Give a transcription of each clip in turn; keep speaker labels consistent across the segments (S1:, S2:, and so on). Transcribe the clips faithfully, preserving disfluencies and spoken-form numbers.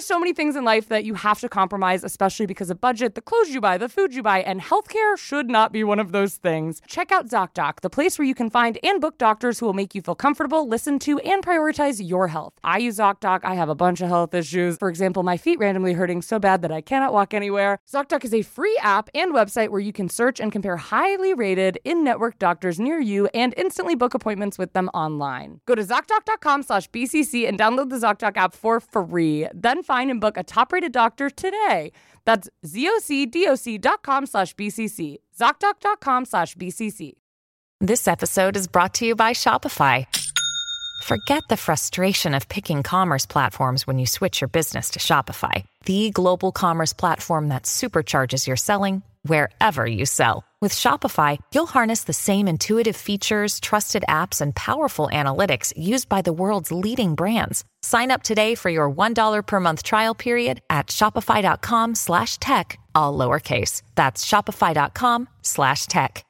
S1: are so many things in life that you have to compromise, especially because of budget, the clothes you buy, the food you buy, and healthcare should not be one of those things. Check out ZocDoc, the place where you can find and book doctors who will make you feel comfortable, listen to, and prioritize your health. I use ZocDoc. I have a bunch of health issues. For example, my feet randomly hurting so bad that I cannot walk anywhere. ZocDoc is a free app and website where you can search and compare highly rated in-network doctors near you and instantly book appointments with them online. Go to ZocDoc.com slash BCC and download the ZocDoc app for free. Then find and book a top-rated doctor today. That's ZocDoc.com slash BCC. ZocDoc.com slash BCC.
S2: This episode is brought to you by Shopify. Forget the frustration of picking commerce platforms when you switch your business to Shopify, the global commerce platform that supercharges your selling wherever you sell. With Shopify, you'll harness the same intuitive features, trusted apps, and powerful analytics used by the world's leading brands. Sign up today for your one dollar per month trial period at shopify.com slash tech, all lowercase. That's shopify.com slash tech.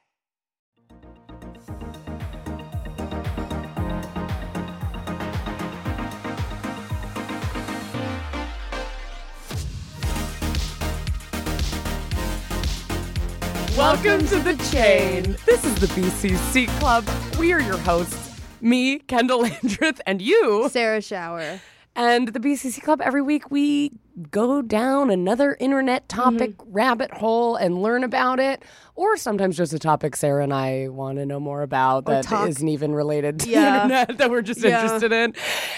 S1: Welcome to The Chain. This is the B C C Club. We are your hosts, me, Kendall Landreth, and you,
S3: Sarah Shower.
S1: And the B C C Club, every week we go down another internet topic mm-hmm. rabbit hole and learn about it. Or sometimes just a topic Sarah and I want to know more about
S3: or
S1: that
S3: talk.
S1: isn't even related to
S3: yeah.
S1: the internet that we're just yeah. interested in.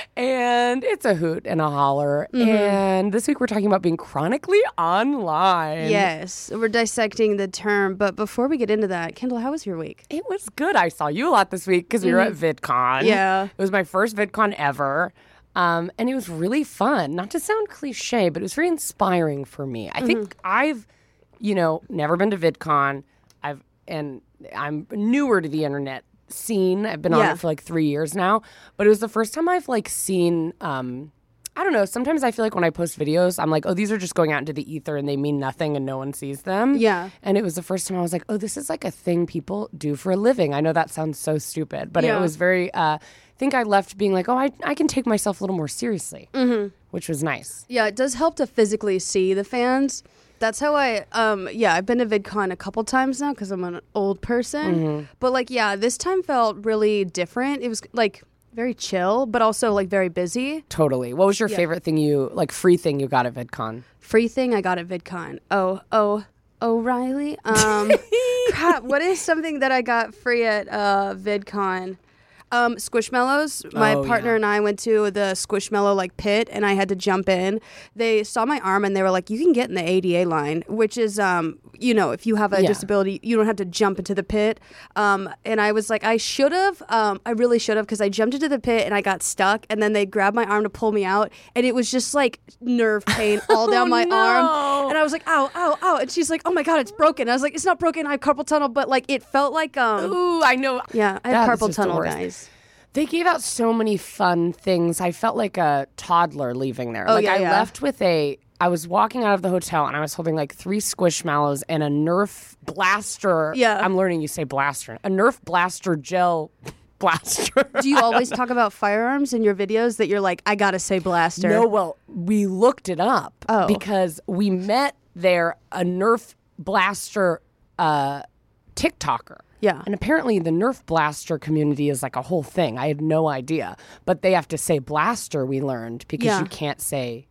S1: And it's a hoot and a holler. Mm-hmm. And this week we're talking about being chronically online.
S3: Yes, we're dissecting the term. But before we get into that, Kendall, how was your week?
S1: It was good. I saw you a lot this week because mm-hmm. we were at VidCon.
S3: Yeah.
S1: It was my first VidCon ever. Um, and it was really fun. Not to sound cliche, but it was very inspiring for me. I mm-hmm. think I've, you know, never been to VidCon. I've and I'm newer to the internet scene. I've been
S3: yeah.
S1: on it for like three years now. But it was the first time I've like seen. Um, I don't know. Sometimes I feel like when I post videos, I'm like, oh, these are just going out into the ether and they mean nothing and no one sees them.
S3: Yeah.
S1: And it was the first time I was like, oh, this is like a thing people do for a living. I know that sounds so stupid, but
S3: yeah.
S1: it was very. Uh, I think I left being like, oh, I I can take myself a little more seriously, mm-hmm. which was nice.
S3: Yeah, it does help to physically see the fans. That's how I, um, yeah, I've been to VidCon a couple times now because I'm an old person. Mm-hmm. But like, yeah, this time felt really different. It was like very chill, but also like very busy.
S1: Totally. What was your yeah. favorite thing you, like free thing you got at VidCon?
S3: Free thing I got at VidCon. Oh, oh, O'Reilly. Um, crap, what is something that I got free at uh, VidCon? Um, Squishmallows. My
S1: oh,
S3: partner
S1: yeah.
S3: and I went to the Squishmallow like pit, and I had to jump in. They saw my arm and they were like, "You can get in the A D A line," which is, um, you know, if you have a
S1: yeah.
S3: disability, you don't have to jump into the pit. Um, and I was like, I should have. Um, I really should have because I jumped into the pit and I got stuck. And then they grabbed my arm to pull me out, and it was just like nerve pain all down
S1: oh,
S3: my
S1: no.
S3: arm. And I was like, "Ow, ow, ow!" And she's like, "Oh my god, it's broken." I was like, "It's not broken. I have carpal tunnel," but like it felt like, um,
S1: ooh, I know.
S3: Yeah, I have carpal tunnel, guys.
S1: They gave out so many fun things. I felt like a toddler leaving there.
S3: Oh,
S1: like
S3: yeah,
S1: I
S3: yeah.
S1: left with a, I was walking out of the hotel and I was holding like three Squishmallows and a Nerf blaster.
S3: Yeah.
S1: I'm learning you say blaster. A Nerf blaster gel blaster.
S3: Do you always talk about firearms in your videos that you're like, I gotta say blaster?
S1: No, well, we looked it up
S3: oh.
S1: because we met there a Nerf blaster uh, TikToker.
S3: Yeah.
S1: And apparently the Nerf blaster community is like a whole thing. I had no idea. But they have to say blaster, we learned, because
S3: yeah.
S1: you can't say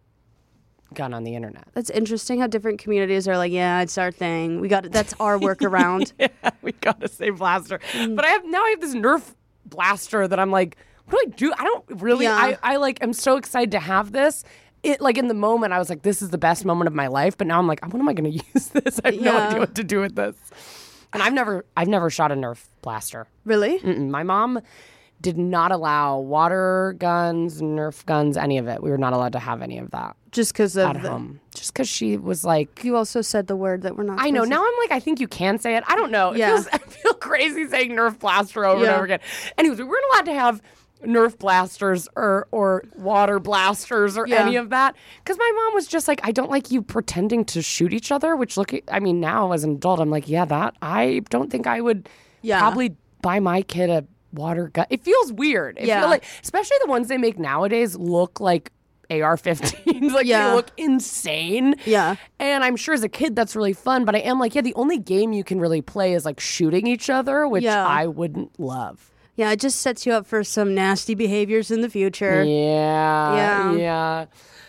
S1: gun on the internet.
S3: That's interesting how different communities are like, yeah, it's our thing. We got that's our workaround.
S1: yeah, we got to say blaster. Mm. But I have now I have this Nerf blaster that I'm like, what do I do? I don't really,
S3: yeah.
S1: I, I like, I'm so excited to have this. It like in the moment I was like, this is the best moment of my life. But now I'm like, what am I going to use this? I have
S3: yeah.
S1: no idea what to do with this. And I've never, I've never shot a Nerf blaster.
S3: Really?
S1: Mm-mm. My mom did not allow water guns, Nerf guns, any of it. We were not allowed to have any of that.
S3: Just because of
S1: at
S3: the...
S1: home. Just because she was like...
S3: You also said the word that we're not...
S1: I know. Now I'm like, I think you can say it. I don't know. It
S3: yeah.
S1: feels, I feel crazy saying Nerf blaster over
S3: yeah.
S1: and over again. Anyways, we weren't allowed to have Nerf blasters or or water blasters or
S3: yeah.
S1: any of that. Because my mom was just like, I don't like you pretending to shoot each other, which look, I mean, now as an adult, I'm like, yeah, that, I don't think I would
S3: yeah.
S1: probably buy my kid a water gun. It feels weird. It
S3: yeah.
S1: feel like, especially the ones they make nowadays look like A R fifteens. Like,
S3: Yeah.
S1: they look insane.
S3: Yeah.
S1: And I'm sure as a kid that's really fun, but I am like, yeah, the only game you can really play is like shooting each other, which
S3: Yeah.
S1: I wouldn't love.
S3: Yeah, it just sets you up for some nasty behaviors in the future.
S1: Yeah.
S3: Yeah.
S1: Yeah.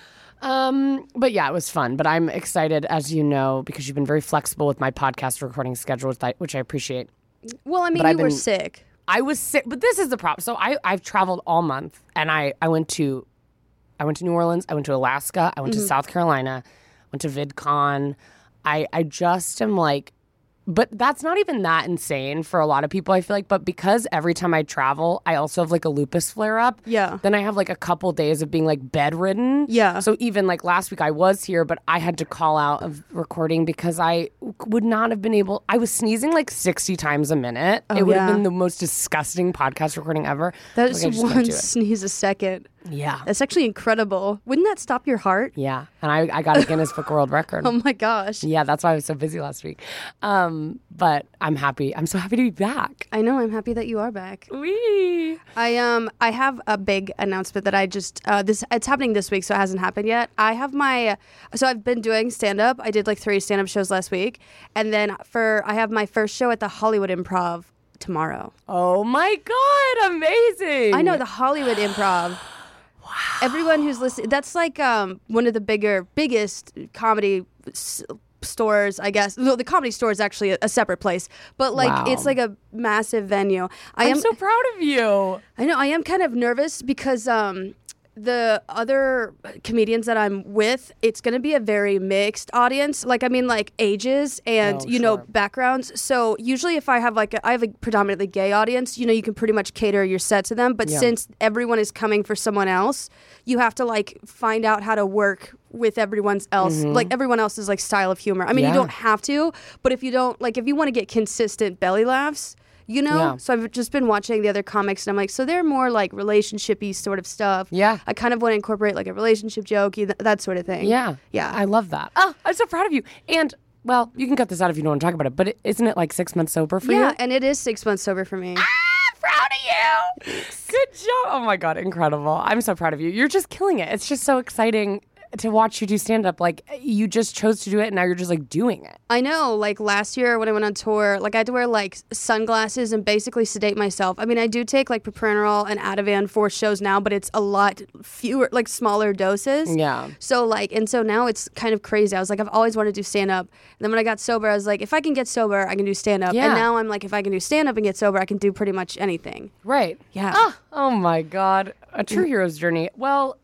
S1: Um, but yeah, it was fun. But I'm excited, as you know, because you've been very flexible with my podcast recording schedule, which I, which I appreciate.
S3: Well, I mean,
S1: But
S3: you
S1: I've
S3: were
S1: been-
S3: sick.
S1: I was sick, but this is the problem. So I, I've traveled all month, and I, I went to I went to New Orleans, I went to Alaska, I went
S3: Mm-hmm.
S1: to South Carolina, went to VidCon. I I just am like, but that's not even that insane for a lot of people, I feel like. But because every time I travel, I also have like a lupus flare up.
S3: Yeah.
S1: Then I have like a couple days of being like bedridden.
S3: Yeah.
S1: So even like last week I was here, but I had to call out of recording because I would not have been able. I was sneezing like sixty times a minute.
S3: Oh,
S1: it would
S3: yeah.
S1: have been the most disgusting podcast recording ever.
S3: That's
S1: Like, I just can't
S3: one
S1: do it.
S3: sneeze a second.
S1: Yeah.
S3: That's actually incredible. Wouldn't that stop your heart?
S1: Yeah. And I, I got a Guinness Book of World Record.
S3: Oh my gosh.
S1: Yeah, that's why I was so busy last week. Um, but I'm happy. I'm so happy to be back.
S3: I know. I'm happy that you are back.
S1: Wee.
S3: I um I have a big announcement that I just uh this it's happening this week, so it hasn't happened yet. I have my so I've been doing stand up. I did like three stand up shows last week, and then for I have my first show at the Hollywood Improv tomorrow.
S1: Oh my God, amazing.
S3: I know, the Hollywood Improv. Wow. Everyone who's listening, that's like um one of the bigger biggest comedy s- stores, I guess. No, the Comedy Store is actually a, a separate place, but like
S1: Wow.
S3: it's like a massive venue. I
S1: I'm
S3: am
S1: so proud of you.
S3: I know I am kind of nervous because um, the other comedians that I'm with, it's going to be a very mixed audience. Like, I mean, like ages and,
S1: Oh,
S3: you know,
S1: sure.
S3: backgrounds. So usually if I have like, a, I have a predominantly gay audience, you know, you can pretty much cater your set to them. But
S1: Yeah.
S3: since everyone is coming for someone else, you have to like find out how to work with everyone's else, like everyone else's like style of humor. I mean,
S1: Mm-hmm. Yeah.
S3: you don't have to, but if you don't, like if you want to get consistent belly laughs, you know?
S1: Yeah.
S3: So I've just been watching the other comics and I'm like, so they're more like relationship-y sort of stuff.
S1: Yeah.
S3: I kind of want to incorporate like a relationship joke, th- that sort of thing.
S1: Yeah.
S3: Yeah.
S1: I love that. Oh, I'm so proud of you. And, well, you can cut this out if you don't want to talk about it, but it, isn't it like six months sober for
S3: yeah,
S1: you?
S3: and it is six months sober for me.
S1: Ah, proud of you. Good job. Oh my God, incredible. I'm so proud of you. You're just killing it. It's just so exciting to watch you do stand up. Like, you just chose to do it and now you're just like doing it.
S3: I know, like last year when I went on tour, like I had to wear like sunglasses and basically sedate myself. I mean, I do take like propranolol and Ativan for shows now, but it's a lot fewer, like smaller doses.
S1: Yeah.
S3: So like, and so now it's kind of crazy. I was like, I've always wanted to do stand up. And then when I got sober, I was like, if I can get sober, I can do stand up.
S1: Yeah.
S3: And now I'm like, if I can do stand up and get sober, I can do pretty much anything.
S1: Right.
S3: Yeah.
S1: Oh, oh my God. A true hero's journey. Well,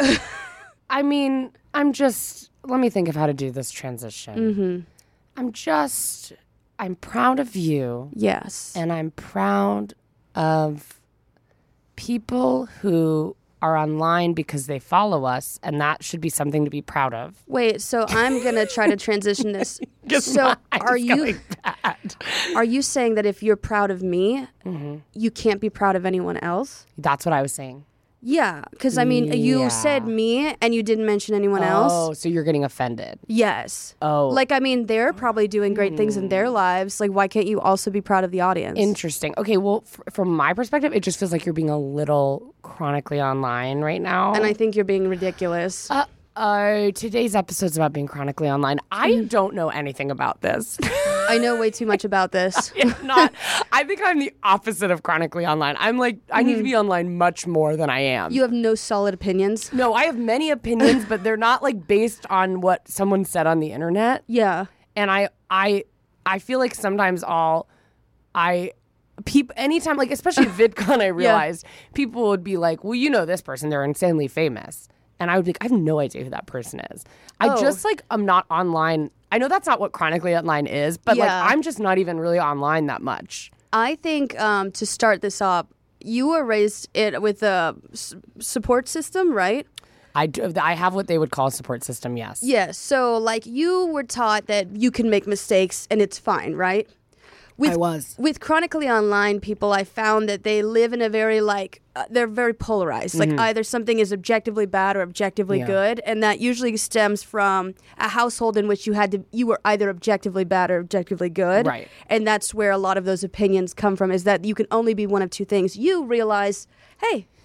S1: I mean, I'm just, let me think of how to do this transition.
S3: Mm-hmm.
S1: I'm just, I'm proud of you.
S3: Yes.
S1: And I'm proud of people who are online because they follow us, and that should be something to be proud of.
S3: Wait, so I'm gonna try to transition this.
S1: Just
S3: So
S1: my
S3: are
S1: eyes
S3: you
S1: going bad.
S3: are you saying that if you're proud of me,
S1: Mm-hmm.
S3: you can't be proud of anyone else?
S1: That's what I was saying.
S3: Yeah, because I mean, you
S1: Yeah.
S3: said me and you didn't mention anyone
S1: Oh,
S3: else.
S1: so you're getting offended.
S3: Yes.
S1: Oh.
S3: Like, I mean, they're probably doing great things in their lives. Like, why can't you also be proud of the audience?
S1: Interesting. Okay, well, f- from my perspective, it just feels like you're being a little chronically online right now.
S3: and I think you're being ridiculous.
S1: Uh, uh, today's episode's about being chronically online. I
S3: Mm-hmm.
S1: don't know anything about this.
S3: I know way too much about this.
S1: It's not. I think I'm the opposite of chronically online. I'm like, I need to be online much more than I am.
S3: Mm-hmm. You have no solid opinions.
S1: no, I have many opinions, but they're not like based on what someone said on the internet.
S3: Yeah.
S1: And I, I, I feel like sometimes I'll, I. People, anytime, like especially at VidCon, I realized people would be like, "Well, you know this person; they're insanely famous," and I would be like, "I have no idea who that person is." I
S3: Oh.
S1: just like I'm not online. I know that's not what chronically online is, but
S3: Yeah.
S1: like I'm just not even really online that much.
S3: I think um, to start this up, you were raised it with a s- support system, right?
S1: I do, I have what they would call a support system. Yes.
S3: Yes. So, like, you were taught that you can make mistakes and it's fine, right? With,
S1: I was.
S3: With chronically online people, I found that they live in a very, like, uh, they're very polarized. Like, either something is objectively bad or objectively
S1: Mm-hmm. Yeah.
S3: good. And that usually stems from a household in which you had to, you were either objectively bad or objectively good.
S1: Right.
S3: And that's where a lot of those opinions come from, is that you can only be one of two things. You realize, hey,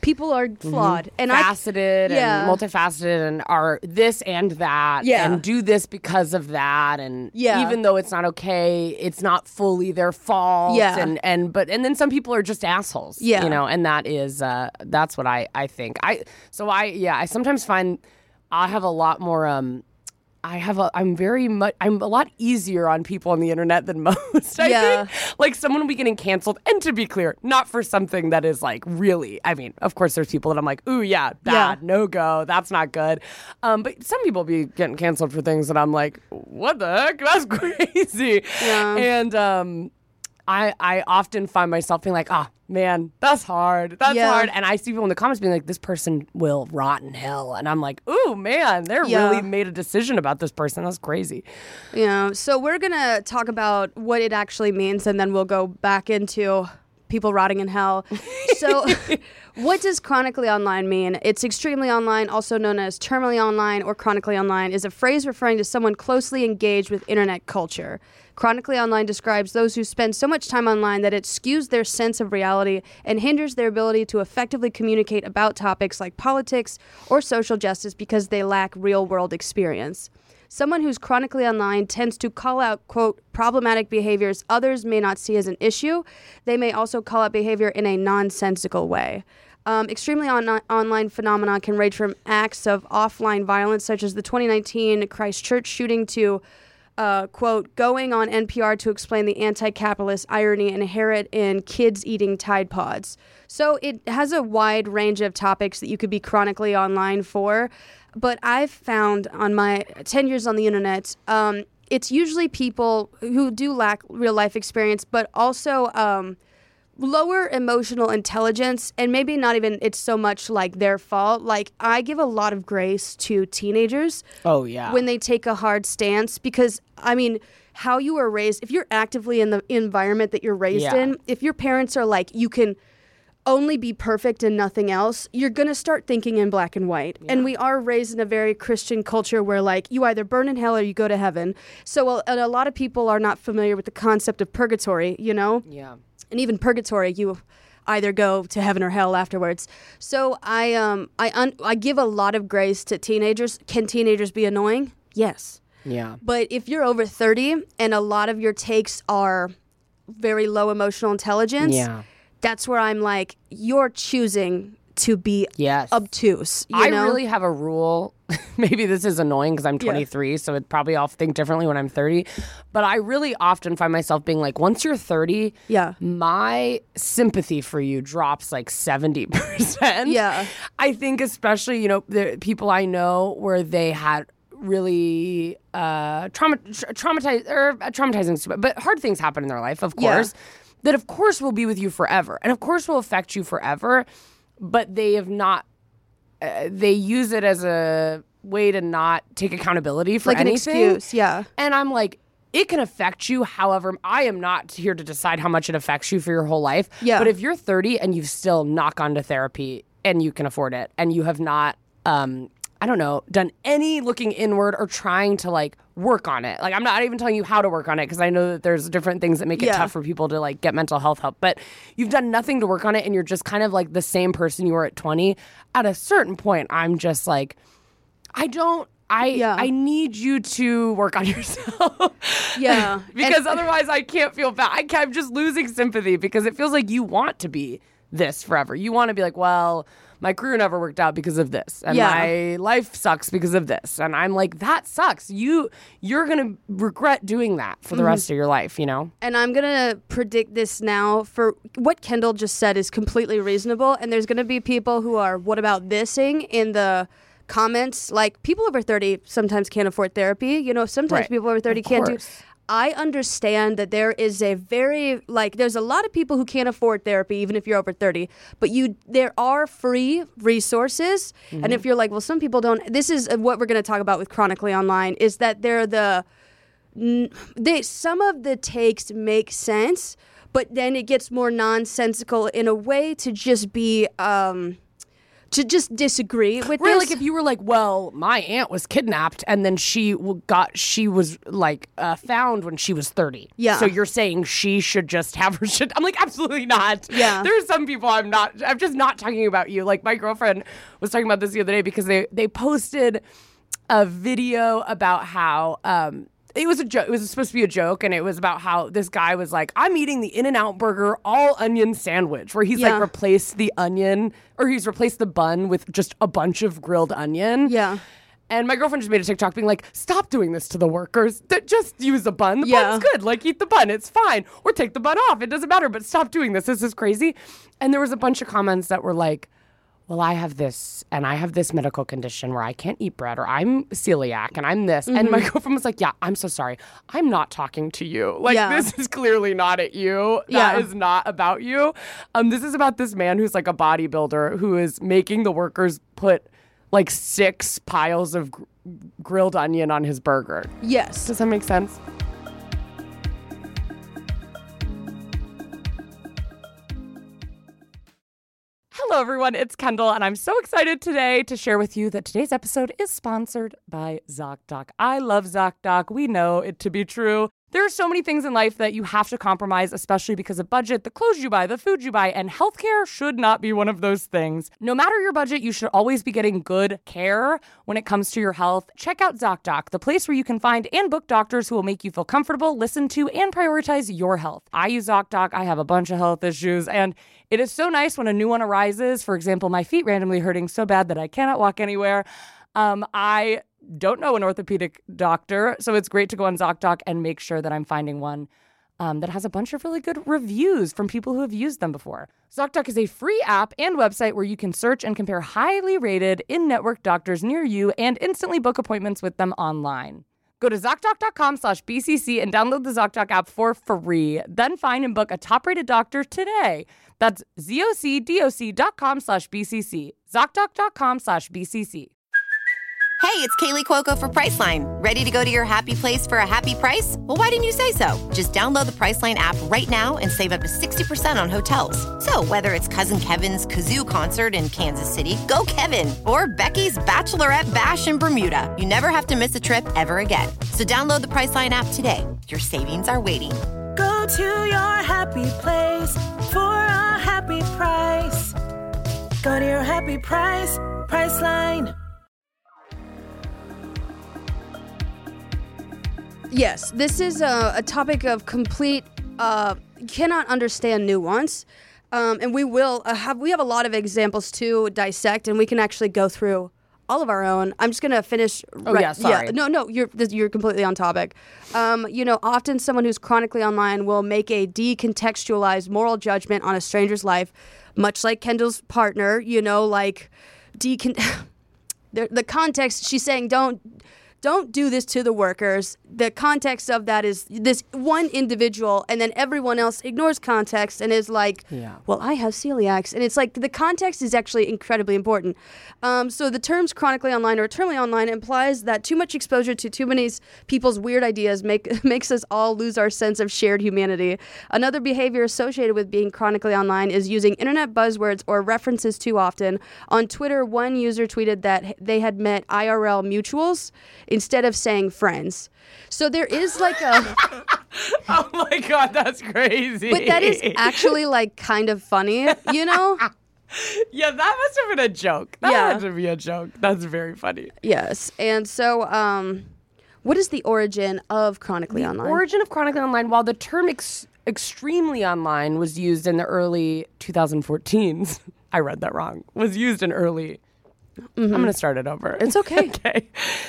S3: people are flawed
S1: mm-hmm.
S3: and
S1: faceted
S3: I, yeah.
S1: and multifaceted and are this and that
S3: yeah.
S1: and do this because of that. And
S3: yeah.
S1: even though it's not okay, it's not fully their fault.
S3: Yeah.
S1: And, and, but, and then some people are just assholes,
S3: yeah.
S1: you know, and that is, uh, that's what I, I think. I, so I, yeah, I sometimes find I have a lot more, um, I have a, I'm very much, I'm a lot easier on people on the internet than most, I
S3: yeah.
S1: think. Like someone will be getting canceled. And to be clear, not for something that is like really, I mean, of course there's people that I'm like, ooh, yeah, bad, yeah. no go, that's not good. Um, but some people be getting canceled for things that I'm like, what the heck? That's crazy.
S3: Yeah.
S1: And, um, I, I often find myself being like, ah, oh, man, that's hard. That's
S3: yeah.
S1: hard. And I see people in the comments being like, this person will rot in hell. And I'm like, ooh, man, they're
S3: yeah.
S1: really made a decision about this person. That's crazy.
S3: Yeah. So we're going to talk about what it actually means, and then we'll go back into people rotting in hell. So what does chronically online mean? It's extremely online, also known as terminally online or chronically online, is a phrase referring to someone closely engaged with internet culture. Chronically online describes those who spend so much time online that it skews their sense of reality and hinders their ability to effectively communicate about topics like politics or social justice because they lack real-world experience. Someone who's chronically online tends to call out, quote, problematic behaviors others may not see as an issue. They may also call out behavior in a nonsensical way. Um, extremely on- online phenomena can range from acts of offline violence, such as the twenty nineteen Christchurch shooting, to Uh, quote, going on N P R to explain the anti-capitalist irony inherent in kids eating Tide Pods. So it has a wide range of topics that you could be chronically online for. But I've found on my ten years on the internet, um, it's usually people who do lack real life experience, but also um, lower emotional intelligence, and maybe not even it's so much like their fault. Like, I give a lot of grace to teenagers.
S1: Oh, yeah.
S3: When they take a hard stance, because, I mean, how you were raised, if you're actively in the environment that you're raised
S1: yeah.
S3: in, if your parents are like, you can only be perfect and nothing else, you're going to start thinking in black and white. Yeah. And we are raised in a very Christian culture where, like, you either burn in hell or you go to heaven. So a, a lot of people are not familiar with the concept of purgatory, you know?
S1: Yeah.
S3: And even purgatory, you either go to heaven or hell afterwards. So I um I un- I give a lot of grace to teenagers. Can teenagers be annoying? Yes.
S1: Yeah.
S3: But if you're over thirty and a lot of your takes are very low emotional intelligence,
S1: yeah.
S3: that's where I'm like, you're choosing to be
S1: yes.
S3: obtuse. You
S1: I
S3: know?
S1: really have a rule. Maybe this is annoying because I'm twenty-three, yeah. so it probably I'll think differently when I'm thirty. But I really often find myself being like, once you're thirty,
S3: yeah.
S1: my sympathy for you drops like seventy percent.
S3: Yeah.
S1: I think especially, you know, the people I know where they had really uh, trauma, tra- traumatized or uh, traumatizing, but hard things happen in their life, of course, yeah. that of course will be with you forever and of course will affect you forever. But they have not, uh, they use it as a way to not take accountability for
S3: like
S1: anything.
S3: An excuse, yeah.
S1: And I'm like, it can affect you. However, I am not here to decide how much it affects you for your whole life.
S3: Yeah.
S1: But if you're thirty and you've still not gone to therapy and you can afford it and you have not, um, I don't know, done any looking inward or trying to like work on it. Like, I'm not even telling you how to work on it because I know that there's different things that make it
S3: yeah.
S1: tough for people to like get mental health help. But you've done nothing to work on it and you're just kind of like the same person you were at twenty. At a certain point, I'm just like, I don't, I
S3: yeah.
S1: I need you to work on yourself.
S3: Yeah.
S1: Because
S3: and,
S1: otherwise I can't feel bad. I can't, I'm just losing sympathy because it feels like you want to be this forever. You want to be like, well, my career never worked out because of this. And
S3: yeah.
S1: my life sucks because of this. And I'm like, that sucks. You, you're going to regret doing that for the mm-hmm. rest of your life, you know?
S3: And I'm going to predict this now. For what Kendall just said is completely reasonable. And there's going to be people who are, what about thising in the comments? Like, people over thirty sometimes can't afford therapy. You know, sometimes
S1: right.
S3: people over thirty
S1: of
S3: can't
S1: course.
S3: do... I understand that there is a very, like, there's a lot of people who can't afford therapy, even if you're over thirty, but you, there are free resources. Mm-hmm. And if you're like, well, some people don't, this is what we're going to talk about with Chronically Online, is that they're the, they, some of the takes make sense, but then it gets more nonsensical in a way to just be, um, to just disagree with
S1: Right,
S3: this.
S1: like if you were like, well, my aunt was kidnapped and then she w- got, she was like uh, found when she was thirty.
S3: Yeah.
S1: So you're saying she should just have her shit. I'm like, absolutely not.
S3: Yeah.
S1: There's some people I'm not, I'm just not talking about you. Like my girlfriend was talking about this the other day because they, they posted a video about how, um, it was a joke. It was supposed to be a joke, and it was about how this guy was like, "I'm eating the In-N-Out Burger all onion sandwich," where he's
S3: Yeah.
S1: like replaced the onion, or he's replaced the bun with just a bunch of grilled onion.
S3: Yeah.
S1: And my girlfriend just made a TikTok being like, "Stop doing this to the workers. Th- Just use the bun. The
S3: Yeah.
S1: bun's good. Like, eat the bun. It's fine. Or take the bun off. It doesn't matter. But stop doing this. This is crazy." And there was a bunch of comments that were like, well, I have this, and I have this medical condition where I can't eat bread, or I'm celiac, and I'm this.
S3: Mm-hmm.
S1: And my girlfriend was like, yeah, I'm so sorry. I'm not talking to you. Like,
S3: Yeah.
S1: this is clearly not at you.
S3: Yeah.
S1: That is not about you. Um, this is about this man who's like a bodybuilder who is making the workers put like six piles of gr- grilled onion on his burger.
S3: Yes.
S1: Does that make sense? Hello, everyone. It's Kendall, and I'm so excited today to share with you that today's episode is sponsored by ZocDoc. I love ZocDoc. We know it to be true. There are so many things in life that you have to compromise, especially because of budget, the clothes you buy, the food you buy, and healthcare should not be one of those things. No matter your budget, you should always be getting good care when it comes to your health. Check out ZocDoc, the place where you can find and book doctors who will make you feel comfortable, listen to, and prioritize your health. I use ZocDoc. I have a bunch of health issues, and it is so nice when a new one arises. For example, my feet randomly hurting so bad that I cannot walk anywhere. Um, I don't know an orthopedic doctor, so it's great to go on ZocDoc and make sure that I'm finding one um, that has a bunch of really good reviews from people who have used them before. ZocDoc is a free app and website where you can search and compare highly rated in-network doctors near you and instantly book appointments with them online. Go to ZocDoc.com slash BCC and download the ZocDoc app for free. Then find and book a top-rated doctor today. That's ZocDoc.com slash BCC. ZocDoc.com slash BCC.
S4: Hey, it's Kaylee Cuoco for Priceline. Ready to go to your happy place for a happy price? Well, why didn't you say so? Just download the Priceline app right now and save up to sixty percent on hotels. So whether it's Cousin Kevin's Kazoo Concert in Kansas City, go Kevin, or Becky's Bachelorette Bash in Bermuda, you never have to miss a trip ever again. So download the Priceline app today. Your savings are waiting.
S5: Go to your happy place for a happy price. Go to your happy price, Priceline.
S3: Yes, this is a, a topic of complete, uh, cannot understand nuance. Um, and we will uh, have, we have a lot of examples to dissect, and we can actually go through all of our own. I'm just going to finish.
S1: Oh, yeah, sorry.
S3: Yeah, no, no, you're, this, you're completely on topic. Um, you know, often someone who's chronically online will make a decontextualized moral judgment on a stranger's life, much like Kendall's partner, you know, like, decon- the, the context, she's saying don't... Don't do this to the workers. The context of that is this one individual, and then everyone else ignores context and is like,
S1: Yeah.
S3: well, I have celiacs. And it's like the context is actually incredibly important. Um, so the terms chronically online or eternally online implies that too much exposure to too many people's weird ideas make, makes us all lose our sense of shared humanity. Another behavior associated with being chronically online is using internet buzzwords or references too often. On Twitter, one user tweeted that they had met I R L mutuals instead of saying friends. So there is like a...
S1: Oh my God, that's crazy.
S3: But that is actually like kind of funny, you know?
S1: Yeah, that must have been a joke. That
S3: Yeah.
S1: had to be a joke. That's very funny.
S3: Yes. And so um, what is the origin of chronically
S1: The
S3: online?
S1: origin of chronically online, while the term ex- extremely online was used in the early twenty fourteens, I read that wrong, was used in early... I'm going to start it over.
S3: It's okay.
S1: Okay.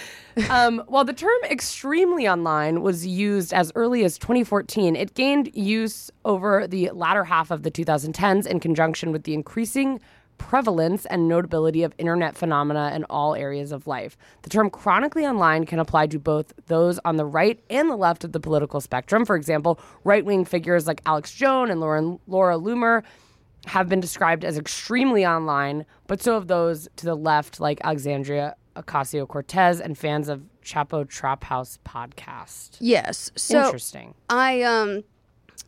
S1: Um, while the term extremely online was used as early as twenty fourteen, it gained use over the latter half of the twenty tens in conjunction with the increasing prevalence and notability of internet phenomena in all areas of life. The term chronically online can apply to both those on the right and the left of the political spectrum. For example, right-wing figures like Alex Jones and Laura, Laura Loomer have been described as extremely online, but so have those to the left like Alexandria Ocasio-Cortez and fans of Chapo Trap House podcast.
S3: Yes. So
S1: Interesting.
S3: I um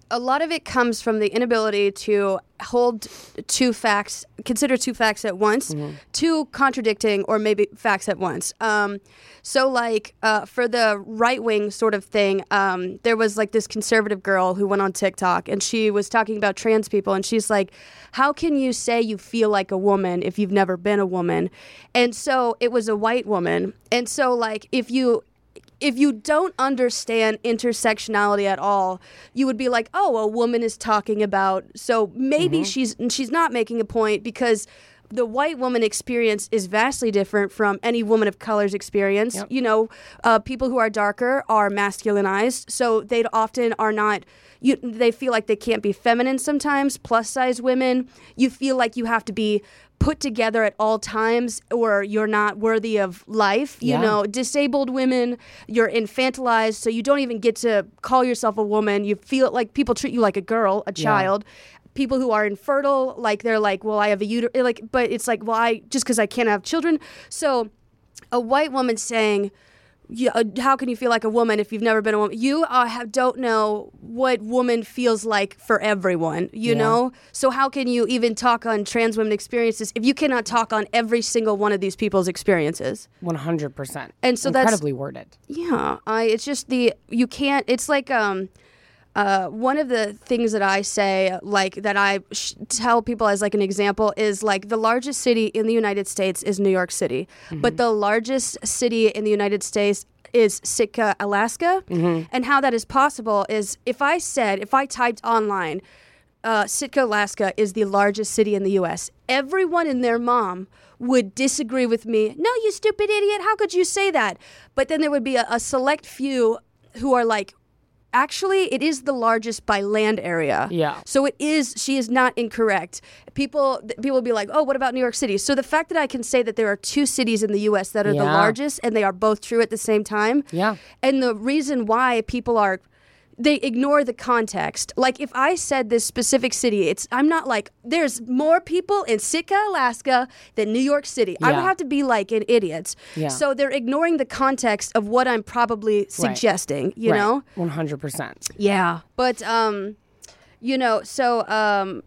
S3: a lot of it comes from the inability to hold two facts, consider two facts at once, mm-hmm. two contradicting or maybe facts at once. Um, so like uh, for the right wing sort of thing, um, there was like this conservative girl who went on TikTok and she was talking about trans people and she's like, how can you say you feel like a woman if you've never been a woman? And so it was a white woman. And so like if you If you don't understand intersectionality at all, you would be like, oh, a woman is talking about, so maybe mm-hmm. she's she's not making a point because the white woman experience is vastly different from any woman of color's experience. Yep. You know, uh, people who are darker are masculinized, so they often are not, you, they feel like they can't be feminine sometimes. Plus size women, you feel like you have to be put together at all times or you're not worthy of life. You
S1: yeah.
S3: know, disabled women, you're infantilized, so you don't even get to call yourself a woman. You feel like people treat you like a girl, a child. Yeah. People who are infertile, like they're like, well, I have a uterus, like, but it's like, well, I just because I can't have children. So a white woman saying, yeah, how can you feel like a woman if you've never been a woman? You uh, have, don't know what woman feels like for everyone, you yeah. know? So how can you even talk on trans women experiences if you cannot talk on every single one of these people's experiences?
S1: one hundred percent.
S3: And so
S1: incredibly
S3: that's,
S1: worded.
S3: Yeah, I, it's just the, you can't, it's like, um, Uh, one of the things that I say, like that I sh- tell people as like an example is like the largest city in the United States is New York City, mm-hmm. but the largest city in the United States is Sitka, Alaska. Mm-hmm. And how that is possible is if I said, if I typed online, uh, Sitka, Alaska is the largest city in the U S, everyone and their mom would disagree with me. No, you stupid idiot. How could you say that? But then there would be a, a select few who are like, actually, it is the largest by land area.
S1: Yeah.
S3: So it is, she is not incorrect. People people will be like, oh, what about New York City? So the fact that I can say that there are two cities in the U S that are
S1: yeah.
S3: the largest and they are both true at the same time.
S1: Yeah.
S3: And the reason why people are, they ignore the context. Like if I said this specific city, it's I'm not like, there's more people in Sitka, Alaska than New York City. Yeah. I would have to be like an idiot. Yeah. So they're ignoring the context of what I'm probably suggesting, right. you
S1: right.
S3: know?
S1: one hundred percent.
S3: Yeah. But, um, you know, so um,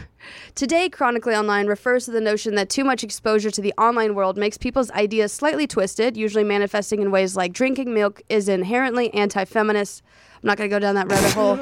S3: today Chronically Online refers to the notion that too much exposure to the online world makes people's ideas slightly twisted, usually manifesting in ways like drinking milk is inherently anti-feminist. I'm not going to go down that rabbit hole.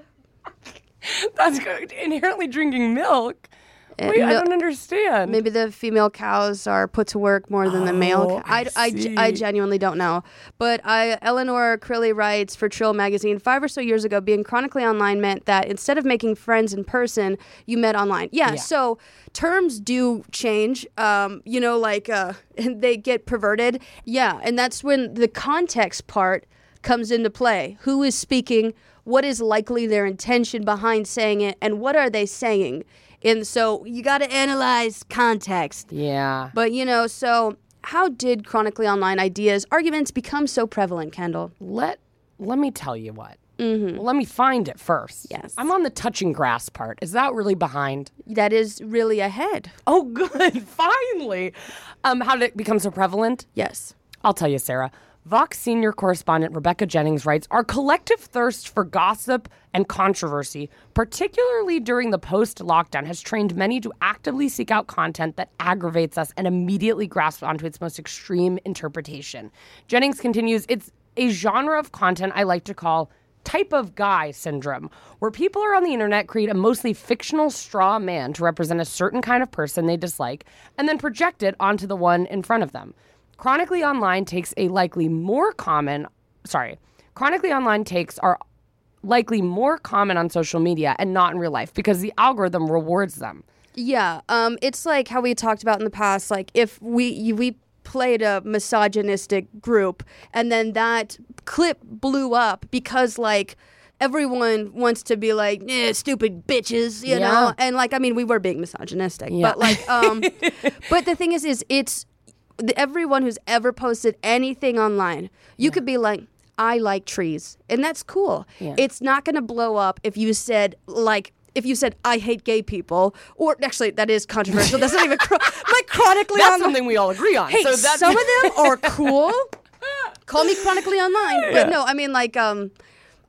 S1: That's good. Inherently drinking milk.
S3: Uh,
S1: Wait,
S3: no,
S1: I don't understand.
S3: Maybe the female cows are put to work more than the male.
S1: Oh,
S3: I,
S1: I,
S3: I, I genuinely don't know. But I, Eleanor Crilly writes for Trill magazine, five or so years ago, being chronically online meant that instead of making friends in person, you met online. Yeah, yeah. So terms do change, um, you know, like uh, they get perverted. Yeah, and that's when the context part comes into play. Who is speaking? What is likely their intention behind saying it? And what are they saying? And so you got to analyze context.
S1: Yeah.
S3: But, you know, so how did chronically online ideas, arguments become so prevalent, Kendall?
S1: Let let me tell you what.
S3: Mm-hmm.
S1: Well, let me find it first.
S3: Yes.
S1: I'm on the touching grass part. Is that really behind?
S3: That is really ahead.
S1: Oh, good. Finally. Um, how did it become so prevalent?
S3: Yes.
S1: I'll tell you, Sarah. Vox senior correspondent Rebecca Jennings writes, our collective thirst for gossip and controversy, particularly during the post-lockdown, has trained many to actively seek out content that aggravates us and immediately grasp onto its most extreme interpretation. Jennings continues, it's a genre of content I like to call type of guy syndrome, where people are on the internet create a mostly fictional straw man to represent a certain kind of person they dislike and then project it onto the one in front of them. Chronically Online takes a likely more common, sorry, Chronically Online takes are likely more common on social media and not in real life because the algorithm rewards them.
S3: Yeah, um, it's like how we talked about in the past, like if we we played a misogynistic group and then that clip blew up because like everyone wants to be like, eh, stupid bitches, you
S1: yeah.
S3: know? And like, I mean, we were being misogynistic, yeah. but like, um, but the thing is, is it's, everyone who's ever posted anything online, you yeah. could be like, I like trees. And that's cool. Yeah. It's not going to blow up if you said, like, if you said, I hate gay people. Or actually, that is controversial. That's not even cro- like chronically
S1: That's
S3: online.
S1: something we all agree on.
S3: Hey,
S1: so that's-
S3: some of them are cool. Call me chronically online.
S1: Yeah.
S3: But no, I mean, like, um,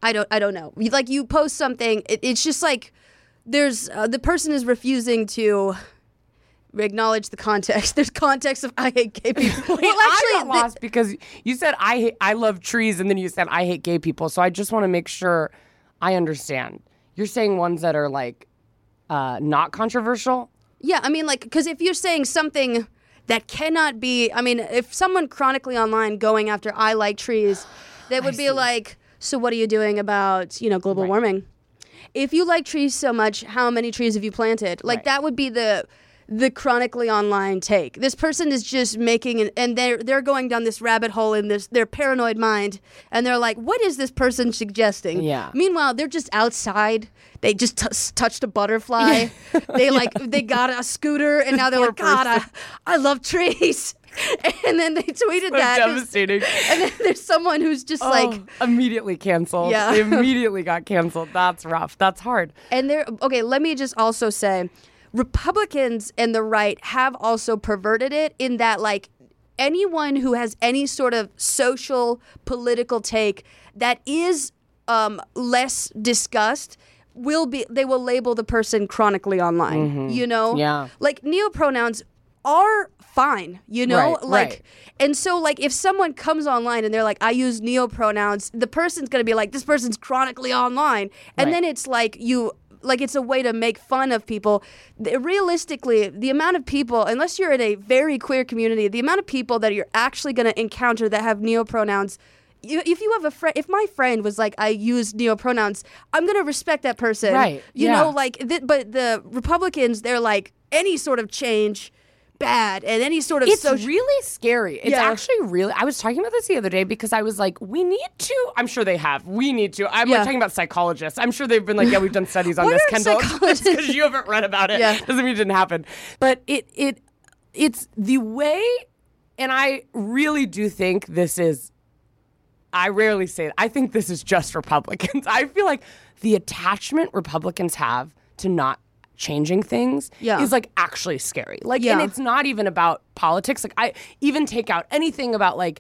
S3: I don't I don't know. You- Like you post something, it, it's just like there's uh, the person is refusing to acknowledge the context. There's context of I hate gay people.
S1: Wait,
S3: well,
S1: I got
S3: the-
S1: lost because you said I hate, I love trees, and then you said I hate gay people. So I just want to make sure I understand. You're saying ones that are like uh, not controversial.
S3: Yeah, I mean, like, because if you're saying something that cannot be, I mean, if someone chronically online going after I like trees, they would be like, so what are you doing about, you know, global
S1: Right.
S3: warming? If you like trees so much, how many trees have you planted? Like,
S1: Right.
S3: that would be the the chronically online take. This person is just making an, and they're they're going down this rabbit hole in this their paranoid mind, and they're like, what is this person suggesting?
S1: Yeah.
S3: Meanwhile, they're just outside. They just t- touched a butterfly. They like they got a scooter, and now they're
S1: Poor
S3: like, God, I, I love trees. And then they tweeted
S1: So
S3: that.
S1: devastating.
S3: And then there's someone who's just
S1: Oh,
S3: like,
S1: immediately canceled.
S3: Yeah.
S1: They immediately got canceled. That's rough. That's hard.
S3: and they're okay. Let me just also say, Republicans and the right have also perverted it in that, like, anyone who has any sort of social political take that is um, less discussed will be they will label the person chronically online. You know,
S1: Yeah.
S3: like neopronouns are fine, you know,
S1: Right,
S3: like,
S1: right.
S3: and so like if someone comes online and they're like, I use neopronouns, the person's gonna be like, this person's chronically online, and
S1: Right.
S3: then it's like you. Like it's a way to make fun of people. The- Realistically, the amount of people, unless you're in a very queer community, the amount of people that you're actually going to encounter that have neopronouns. you- If you have a friend, if my friend was like, I use neopronouns, I'm going to respect that person.
S1: Right,
S3: You
S1: yeah.
S3: know, like, th- but the Republicans, they're like, any sort of change, bad, and any sort of
S1: It's
S3: social.
S1: really scary. It's
S3: Yeah.
S1: actually really. I was talking about this the other day because I was like, we need to. I'm sure they have. We need to. I'm
S3: Yeah.
S1: like talking about psychologists. I'm sure they've been like, yeah, we've done studies on
S3: What
S1: this,
S3: are
S1: Kendall.
S3: psychologists?
S1: Because you haven't read about it
S3: Yeah.
S1: doesn't mean it didn't happen. But it it it's the way, and I really do think this is. I rarely say it. I think this is just Republicans. I feel like the attachment Republicans have to not changing things
S3: Yeah.
S1: is like actually scary. Like,
S3: Yeah.
S1: and it's not even about politics. Like, I even take out anything about like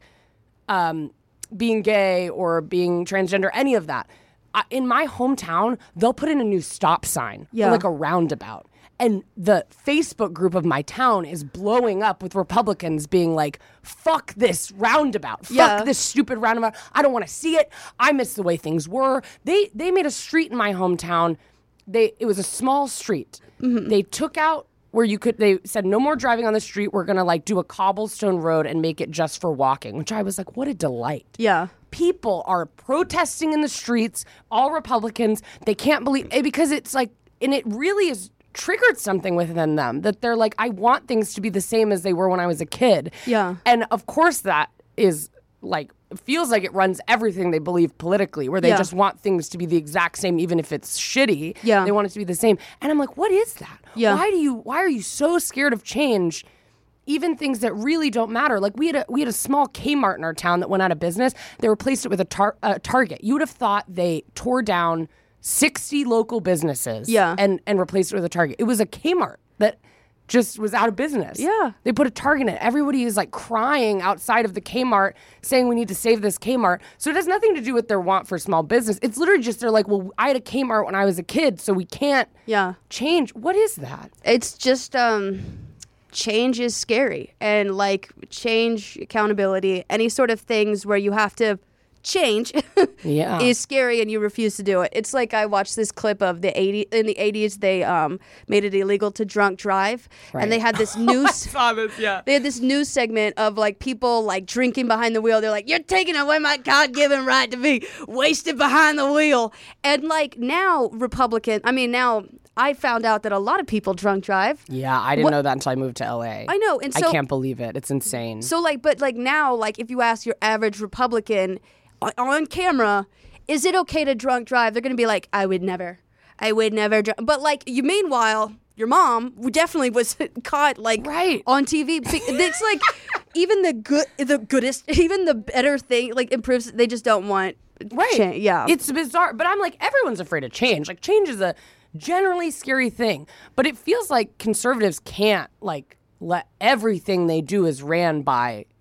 S1: um, being gay or being transgender, any of that. I, in my hometown, they'll put in a new stop sign,
S3: Yeah.
S1: or like a roundabout. And the Facebook group of my town is blowing up with Republicans being like, fuck this roundabout. Fuck
S3: Yeah.
S1: this stupid roundabout. I don't want to see it. I miss the way things were. They they made a street in my hometown. They it was a small street.
S3: Mm-hmm.
S1: They took out where you could they said no more driving on the street. We're going to like do a cobblestone road and make it just for walking, which I was like, what a delight.
S3: Yeah.
S1: People are protesting in the streets, all Republicans. They can't believe it because it's like, and it really is triggered something within them that they're like, I want things to be the same as they were when I was a kid.
S3: Yeah.
S1: And of course that is like, it feels like it runs everything they believe politically, where they
S3: Yeah.
S1: just want things to be the exact same, even if it's shitty.
S3: Yeah.
S1: They want it to be the same. And I'm like, what is that?
S3: Yeah.
S1: Why do you, why are you so scared of change? Even things that really don't matter. Like we had a we had a small Kmart in our town that went out of business. They replaced it with a tar- uh, Target. You would have thought they tore down sixty local businesses
S3: Yeah.
S1: and, and replaced it with a Target. It was a Kmart that just was out of business.
S3: Yeah.
S1: They put a Target in it. Everybody is like crying outside of the Kmart saying we need to save this Kmart. So it has nothing to do with their want for small business. It's literally just they're like, well, I had a Kmart when I was a kid, so we can't
S3: Yeah.
S1: change. What is that?
S3: It's just um change is scary, and like change, accountability, any sort of things where you have to change
S1: Yeah.
S3: is scary and you refuse to do it. It's like I watched this clip of the eighties in the eighties they um made it illegal to drunk drive, and they had this news
S1: Saw this, yeah.
S3: they had this news segment of like people like drinking behind the wheel. They're like, you're taking away my God-given right to be wasted behind the wheel. And like now Republican, I mean now I found out that a lot of people drunk drive.
S1: Yeah, I didn't
S3: What-
S1: know that until I moved to L A.
S3: I know, and so
S1: I can't believe it. It's insane.
S3: So like, but like now, like if you ask your average Republican on, on camera, is it okay to drunk drive? They're gonna be like, I would never, I would never. Dr-. But like you, meanwhile, your mom definitely was caught like
S1: Right.
S3: on T V. It's like even the good, the goodest, even the better thing like improves. They just don't want
S1: right.
S3: cha- yeah.
S1: It's bizarre, but I'm like, everyone's afraid of change. Like, change is a generally scary thing, but it feels like conservatives can't like let everything they do is ran by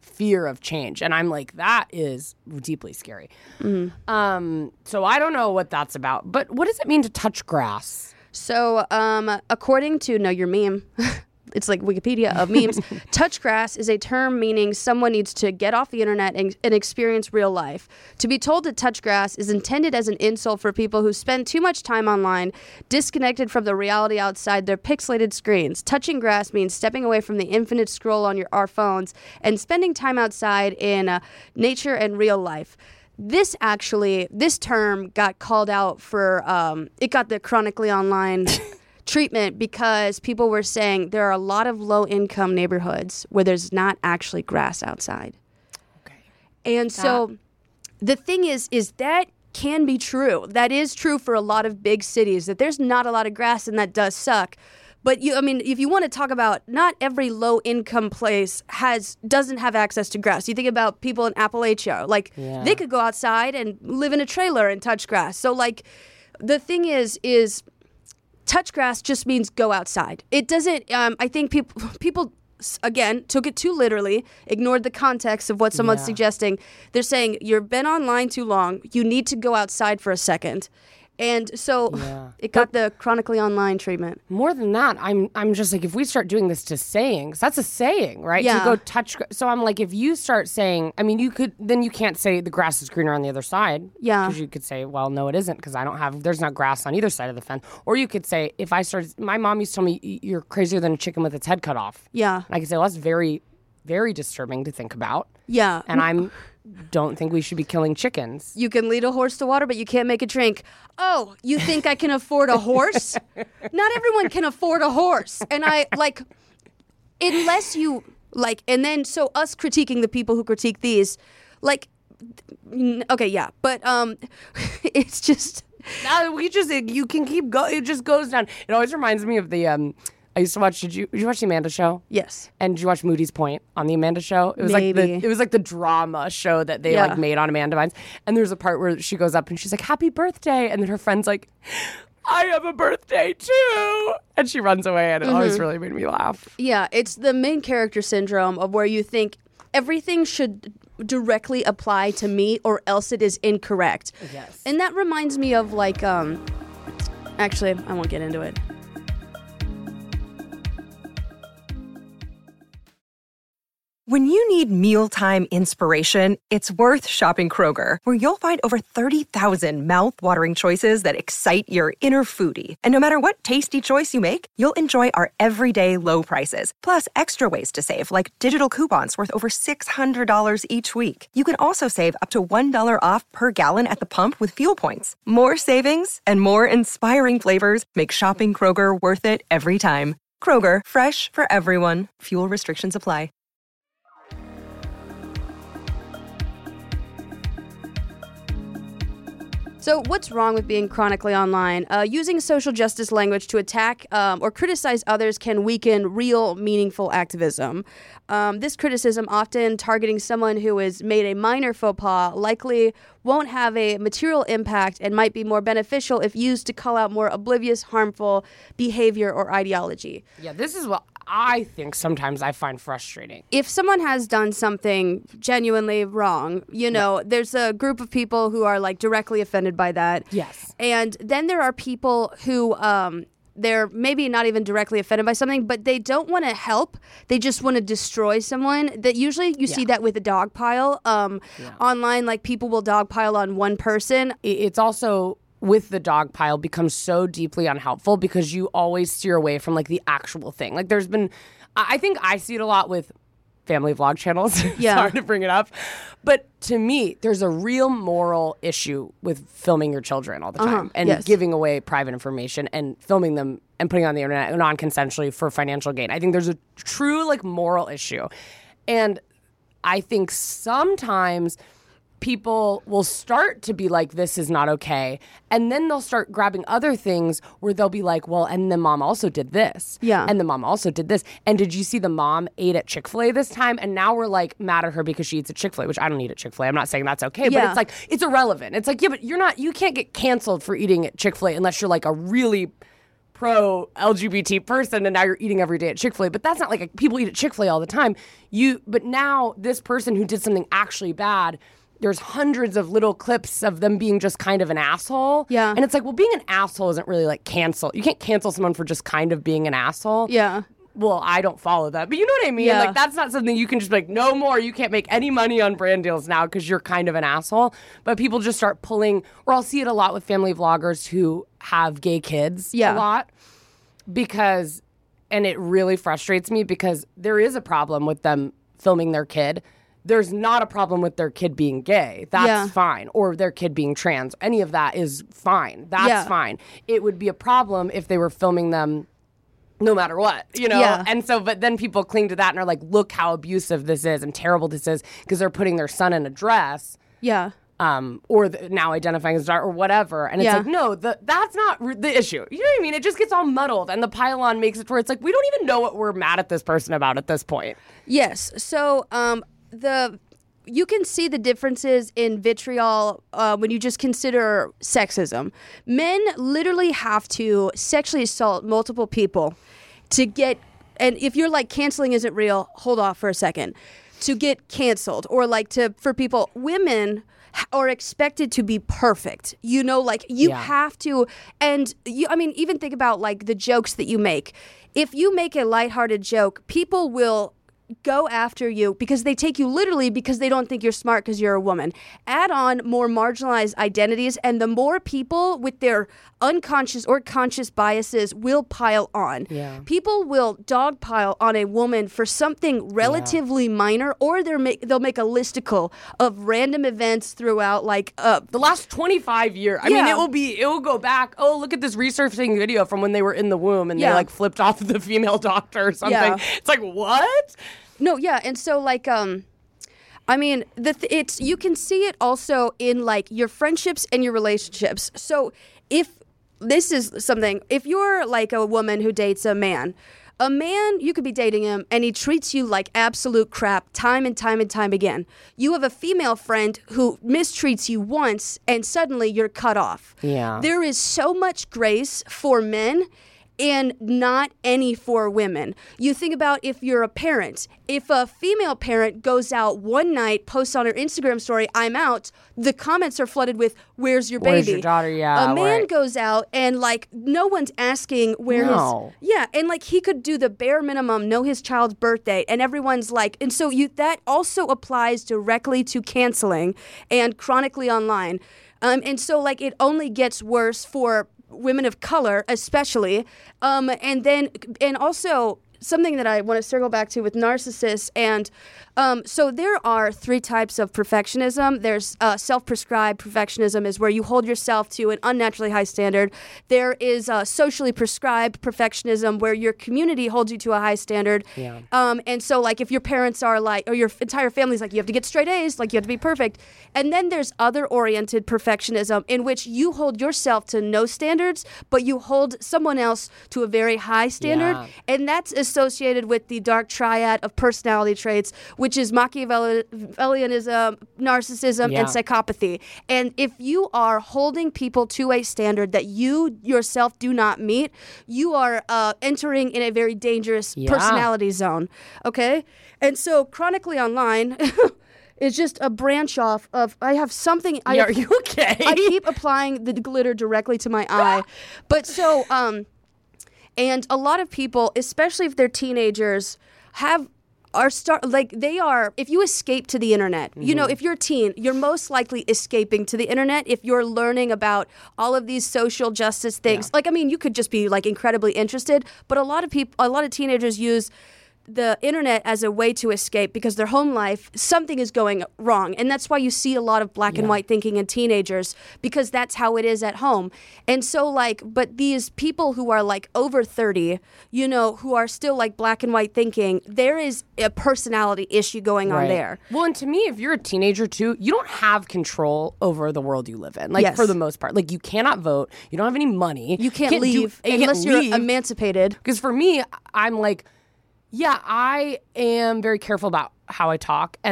S1: fear of change. And I'm like, that is deeply scary. Mm-hmm. Um, so I don't know what that's about. But what does it mean to touch grass?
S3: So um, according to Know Your Meme, it's like Wikipedia of memes, touch grass is a term meaning someone needs to get off the internet and, and experience real life. To be told to touch grass is intended as an insult for people who spend too much time online, disconnected from the reality outside their pixelated screens. Touching grass means stepping away from the infinite scroll on your our phones and spending time outside in uh, nature and real life. This actually, this term got called out for, um, it got the chronically online treatment because people were saying there are a lot of low-income neighborhoods where there's not actually grass outside.
S1: Okay.
S3: And so the thing is, is that can be true. That is true for a lot of big cities, that there's not a lot of grass, and that does suck. But you, I mean, if you want to talk about, not every low-income place has doesn't have access to grass. You think about people in Appalachia, like
S1: yeah.
S3: they could go outside and live in a trailer and touch grass. So, like, the thing is, is touch grass just means go outside. It doesn't. Um, I think people people again took it too literally, ignored the context of what someone's
S1: yeah.
S3: suggesting. They're saying you've been online too long. You need to go outside for a second. And so
S1: yeah.
S3: it got the chronically online treatment.
S1: More than that, I'm I'm just like, if we start doing this to sayings, that's a saying, right?
S3: Yeah.
S1: To go touch. So I'm like, if you start saying, I mean, you could, then you can't say the grass is greener on the other side.
S3: Yeah.
S1: Because you could say, well, no, it isn't, because I don't have, there's not grass on either side of the fence. Or you could say, if I started, my mom used to tell me, you're crazier than a chicken with its head cut off.
S3: Yeah.
S1: And I could say, well, that's very, very disturbing to think about.
S3: Yeah.
S1: And I'm don't think we should be killing chickens.
S3: You can lead a horse to water, but you can't make it drink. Oh, you think I can afford a horse? Not everyone can afford a horse. And I, like, unless you, like, and then, so us critiquing the people who critique these, like, okay, yeah, but um, it's just...
S1: No, we just, you can keep going, it just goes down. It always reminds me of the, um, I used to watch, did you, did you watch The Amanda Show?
S3: Yes.
S1: And did you watch Moody's Point on The Amanda Show? It was
S3: Maybe.
S1: like the, it was like the drama show that they
S3: Yeah.
S1: like made on Amanda Bynes. And there's a part where she goes up and she's like, happy birthday. And then her friend's like, I have a birthday too. And she runs away, and it
S3: Mm-hmm.
S1: always really made me laugh.
S3: Yeah, it's the main character syndrome of where you think everything should directly apply to me or else it is incorrect.
S1: Yes.
S3: And that reminds me of like, um, actually, I won't get into it.
S6: When you need mealtime inspiration, it's worth shopping Kroger, where you'll find over thirty thousand mouth-watering choices that excite your inner foodie. And no matter what tasty choice you make, you'll enjoy our everyday low prices, plus extra ways to save, like digital coupons worth over six hundred dollars each week. You can also save up to one dollar off per gallon at the pump with fuel points. More savings and more inspiring flavors make shopping Kroger worth it every time. Kroger, fresh for everyone. Fuel restrictions apply.
S3: So what's wrong with being chronically online? Uh, using social justice language to attack um, or criticize others can weaken real, meaningful activism. Um, this criticism, often targeting someone who has made a minor faux pas, likely won't have a material impact and might be more beneficial if used to call out more oblivious, harmful behavior or ideology.
S1: Yeah, this is what I think sometimes I find frustrating.
S3: If someone has done something genuinely wrong, you know, yeah. there's a group of people who are like directly offended by that.
S1: Yes.
S3: And then there are people who um, they're maybe not even directly offended by something, but they don't want to help. They just want to destroy someone. That usually you yeah. see that with a dog pile. Um, yeah. Online, like people will dog pile on one person.
S1: It's also... with the dog pile becomes so deeply unhelpful because you always steer away from like the actual thing. Like there's been, I think I see it a lot with family vlog channels.
S3: Yeah.
S1: Sorry to bring it up. But to me, there's a real moral issue with filming your children all the time
S3: uh-huh.
S1: and
S3: yes.
S1: giving away private information and filming them and putting it on the internet non-consensually for financial gain. I think there's a true like moral issue. And I think sometimes people will start to be like, this is not okay. And then they'll start grabbing other things where they'll be like, well, and the mom also did this.
S3: Yeah.
S1: And the mom also did this. And did you see the mom ate at Chick-fil-A this time? And now we're like mad at her because she eats at Chick-fil-A, which I don't eat at Chick-fil-A. I'm not saying that's okay,
S3: yeah.
S1: but it's like, it's irrelevant. It's like, yeah, but you're not, you can't get canceled for eating at Chick-fil-A unless you're like a really pro-L G B T person and now you're eating every day at Chick-fil-A. But that's not like a, people eat at Chick-fil-A all the time. You, but now this person who did something actually bad, there's hundreds of little clips of them being just kind of an asshole.
S3: Yeah.
S1: And it's like, well, being an asshole isn't really like cancel. You can't cancel someone for just kind of being an asshole.
S3: Yeah.
S1: Well, I don't follow that. But you know what I mean?
S3: Yeah.
S1: Like, that's not something you can just be like, no more. You can't make any money on brand deals now because you're kind of an asshole. But people just start pulling, or I'll see it a lot with family vloggers who have gay kids
S3: Yeah.
S1: a lot. Because, and it really frustrates me because there is a problem with them filming their kid. There's not a problem with their kid being gay. That's
S3: Yeah.
S1: fine. Or their kid being trans. Any of that is fine. That's
S3: Yeah.
S1: fine. It would be a problem if they were filming them no matter what, you know?
S3: Yeah.
S1: And so, but then people cling to that and are like, look how abusive this is and terrible this is because they're putting their son in a dress.
S3: Yeah.
S1: Um, or the, now identifying as dark or whatever. And it's
S3: Yeah.
S1: like, no, the, that's not r- the issue. You know what I mean? It just gets all muddled and the pylon makes it where it's like, we don't even know what we're mad at this person about at this point.
S3: Yes. So um, the you can see the differences in vitriol uh, when you just consider sexism. Men literally have to sexually assault multiple people to get, and if you're like canceling isn't real, hold off for a second, to get canceled or like to for people, women are expected to be perfect. You know, like you
S1: Yeah.
S3: have to, and you, I mean, even think about like the jokes that you make. If you make a lighthearted joke, people will go after you because they take you literally because they don't think you're smart because you're a woman. Add on more marginalized identities and the more people with their unconscious or conscious biases will pile on.
S1: Yeah.
S3: People will dogpile on a woman for something relatively minor, or they're ma- they'll make a listicle of random events throughout like uh,
S1: The last twenty-five years. I mean,
S3: Yeah.
S1: it will be, it will go back. Oh, look at this resurfacing video from when they were in the womb and
S3: Yeah.
S1: they like flipped off the female doctor or something.
S3: Yeah.
S1: It's like, what?
S3: No, yeah, and so like um I mean, the th- it's you can see it also in like your friendships and your relationships. So if this is something, if you're like a woman who dates a man, a man, you could be dating him and he treats you like absolute crap time and time and time again. You have a female friend who mistreats you once and suddenly you're cut off.
S1: Yeah.
S3: There is so much grace for men and not any for women. You think about if you're a parent. If a female parent goes out one night, posts on her Instagram story, I'm out, the comments are flooded with, where's your baby?
S1: Where's your daughter? Yeah,
S3: A man
S1: right.
S3: goes out and like no one's asking where
S1: No.
S3: his Yeah, and like he could do the bare minimum, know his child's birthday, and everyone's like, and so you that also applies directly to canceling and chronically online. Um, and so like it only gets worse for women of color, especially, um, and then and also something that I want to circle back to with narcissists. And um, so there are three types of perfectionism. There's uh, self-prescribed perfectionism, is where you hold yourself to an unnaturally high standard. There is uh, socially prescribed perfectionism, where your community holds you to a high standard.
S1: Yeah.
S3: Um, and so, like, if your parents are like, or your entire family's like, you have to get straight A's, like, you have to be perfect. And then there's other-oriented perfectionism, in which you hold yourself to no standards, but you hold someone else to a very high standard.
S1: Yeah.
S3: And that's associated with the dark triad of personality traits, which is Machiavellianism, narcissism,
S1: Yeah.
S3: and psychopathy. And if you are holding people to a standard that you yourself do not meet, you are uh, entering in a very dangerous
S1: Yeah.
S3: personality zone. Okay? And so chronically online is just a branch off of, I have something. I
S1: Yeah, are you okay?
S3: I keep applying the glitter directly to my eye. But so, um, and a lot of people, especially if they're teenagers, have are start like they are. If you escape to the internet, you know, if you're a teen, you're most likely escaping to the internet. If you're learning about all of these social justice things, like I mean, you could just be like incredibly interested. But a lot of people, a lot of teenagers use the internet as a way to escape because their home life, something is going wrong. And that's why you see a lot of black and white thinking in teenagers, because that's how it is at home. And so like, but these people who are like over thirty, you know, who are still like black and white thinking, there is a personality issue going on
S1: Right.
S3: there.
S1: Well, and to me, if you're a teenager too, you don't have control over the world you live in. Like
S3: Yes.
S1: for the most part, like you cannot vote. You don't have any money.
S3: You can't,
S1: do-
S3: leave
S1: you can't
S3: unless you're
S1: leave.
S3: emancipated.
S1: Because for me, I'm like, yeah, I am very careful about how I talk. And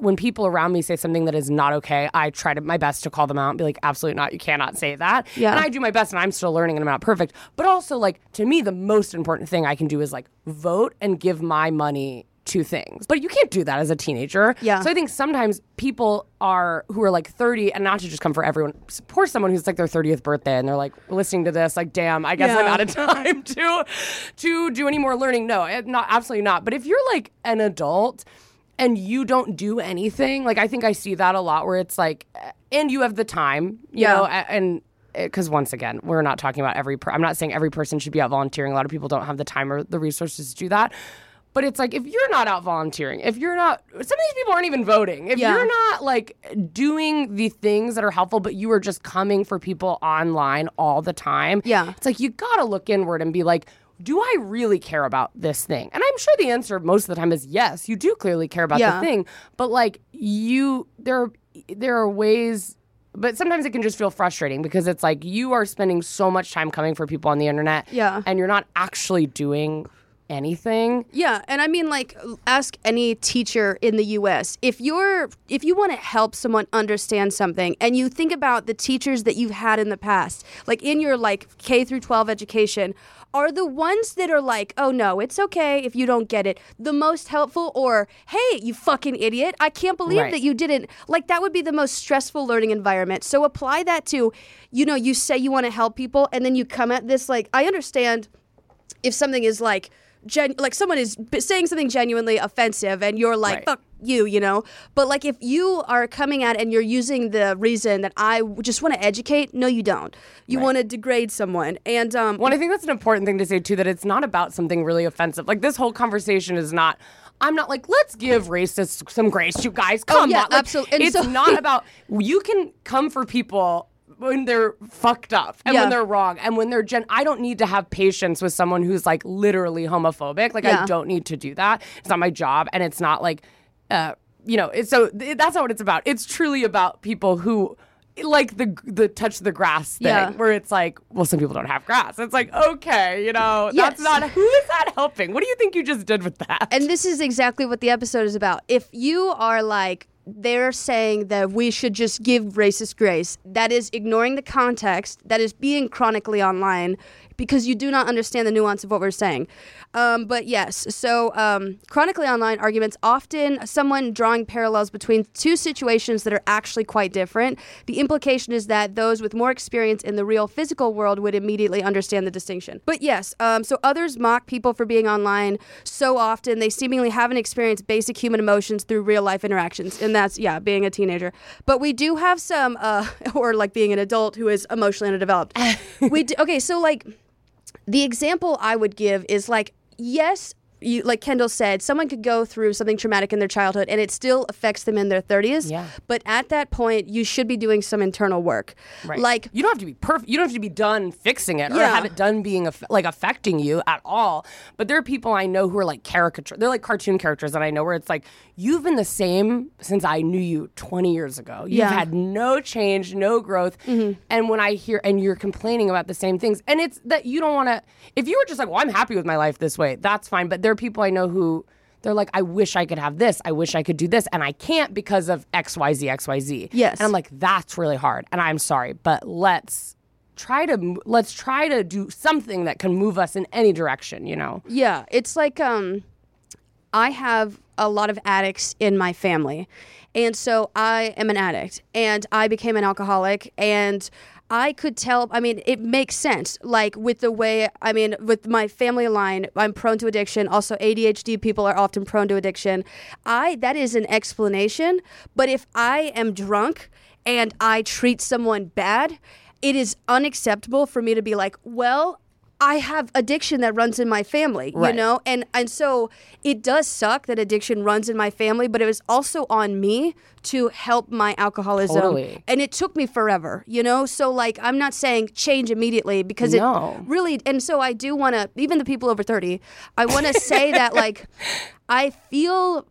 S1: when people around me say something that is not okay, I try to my best to call them out and be like, absolutely not, you cannot say that.
S3: Yeah.
S1: And I do my best, and I'm still learning, and I'm not perfect. But also, like, to me, the most important thing I can do is like vote and give my money to things. But you can't do that as a teenager.
S3: Yeah.
S1: So I think sometimes people are who are like thirty, and not to just come for everyone, poor someone who's like their thirtieth birthday and they're like listening to this like, damn, I guess
S3: Yeah.
S1: I'm out of time to to do any more learning. No, it- not absolutely not. But if you're like an adult and you don't do anything, like I think I see that a lot where it's like, and you have the time, you
S3: Yeah.
S1: know, a- and because once again, we're not talking about every, per- I'm not saying every person should be out volunteering. A lot of people don't have the time or the resources to do that. But it's like, if you're not out volunteering, if you're not, some of these people aren't even voting. If
S3: Yeah.
S1: you're not like doing the things that are helpful, but you are just coming for people online all the time.
S3: Yeah.
S1: It's like, you gotta look inward and be like, do I really care about this thing? And I'm sure the answer most of the time is yes, you do clearly care about
S3: Yeah.
S1: the thing. But like you, there, are- there are ways, but sometimes it can just feel frustrating because it's like you are spending so much time coming for people on the internet.
S3: Yeah.
S1: And you're not actually doing anything.
S3: Yeah, and I mean, like, ask any teacher in the U S if you're if you want to help someone understand something, and you think about the teachers that you've had in the past, like in your like K through twelve education, are the ones that are like, oh no, it's okay if you don't get it, the most helpful, or hey, you fucking idiot, I can't believe
S1: Right.
S3: that you didn't, like, that would be the most stressful learning environment. So apply that to, you know, you say you want to help people, and then you come at this like, I understand if something is like, Gen- like someone is b- saying something genuinely offensive and you're like,
S1: Right.
S3: fuck you, you know? But like if you are coming at and you're using the reason that I w- just want to educate, no, you don't. You want to degrade someone. And um,
S1: Well, I think that's an important thing to say, too, that it's not about something really offensive. Like, this whole conversation is not, I'm not like, let's give racists some grace, you guys. Come
S3: yeah,
S1: on. Like,
S3: absolutely. And
S1: it's
S3: so-
S1: not about, you can come for people when they're fucked up and
S3: Yeah.
S1: when they're wrong and when they're gen I don't need to have patience with someone who's like literally homophobic. Like
S3: Yeah.
S1: I don't need to do that. It's not my job, and it's not like uh you know, it's so th- that's not what it's about. It's truly about people who like the the touch the grass thing,
S3: Yeah.
S1: where it's like, well, some people don't have grass. It's like, okay, you know,
S3: Yes.
S1: that's not, who is that helping? What do you think you just did with that?
S3: And this is exactly what the episode is about. If you are like, they're saying that we should just give racist grace, that is ignoring the context, that is being chronically online, because you do not understand the nuance of what we're saying. Um, but yes, so um, chronically online arguments, often someone drawing parallels between two situations that are actually quite different. The implication is that those with more experience in the real physical world would immediately understand the distinction. But yes, um, so others mock people for being online so often they seemingly haven't experienced basic human emotions through real life interactions. And that's, yeah, being a teenager. But we do have some, uh, or like being an adult who is emotionally underdeveloped. we do, okay, so like, the example I would give is like, yes, you, like Kendall said, someone could go through something traumatic in their childhood and it still affects them in their thirties.
S1: Yeah.
S3: But at that point, you should be doing some internal work.
S1: Right.
S3: Like,
S1: you don't have to be perfect. You don't have to be done fixing it or
S3: Yeah.
S1: have it done being aff- like affecting you at all. But there are people I know who are like caricature. They're like cartoon characters that I know where it's like, you've been the same since I knew you twenty years ago. You've
S3: Yeah.
S1: had no change, no growth. And when I hear, and you're complaining about the same things, and it's that you don't want to, if you were just like, well, I'm happy with my life this way, that's fine. But there are people I know who, they're like, I wish I could have this. I wish I could do this. And I can't because of X, Y, Z, X, Y, Z.
S3: Yes.
S1: And I'm like, that's really hard. And I'm sorry, but let's try to, mo- let's try to do something that can move us in any direction, you know?
S3: yeah, it's like, um, I have a lot of addicts in my family. And so I am an addict and I became an alcoholic, and I could tell, I mean, it makes sense. Like with the way, I mean, with my family line, I'm prone to addiction. Also, A D H D people are often prone to addiction. I, that is an explanation. But if I am drunk and I treat someone bad, it is unacceptable for me to be like, well, I have addiction that runs in my family, you
S1: Right.
S3: know? And and so it does suck that addiction runs in my family, but it was also on me to help my alcoholism.
S1: Totally.
S3: And it took me forever, you know? So like, I'm not saying change immediately because
S1: No.
S3: it really, and so I do want to, even the people over thirty, I want to say that like, I feel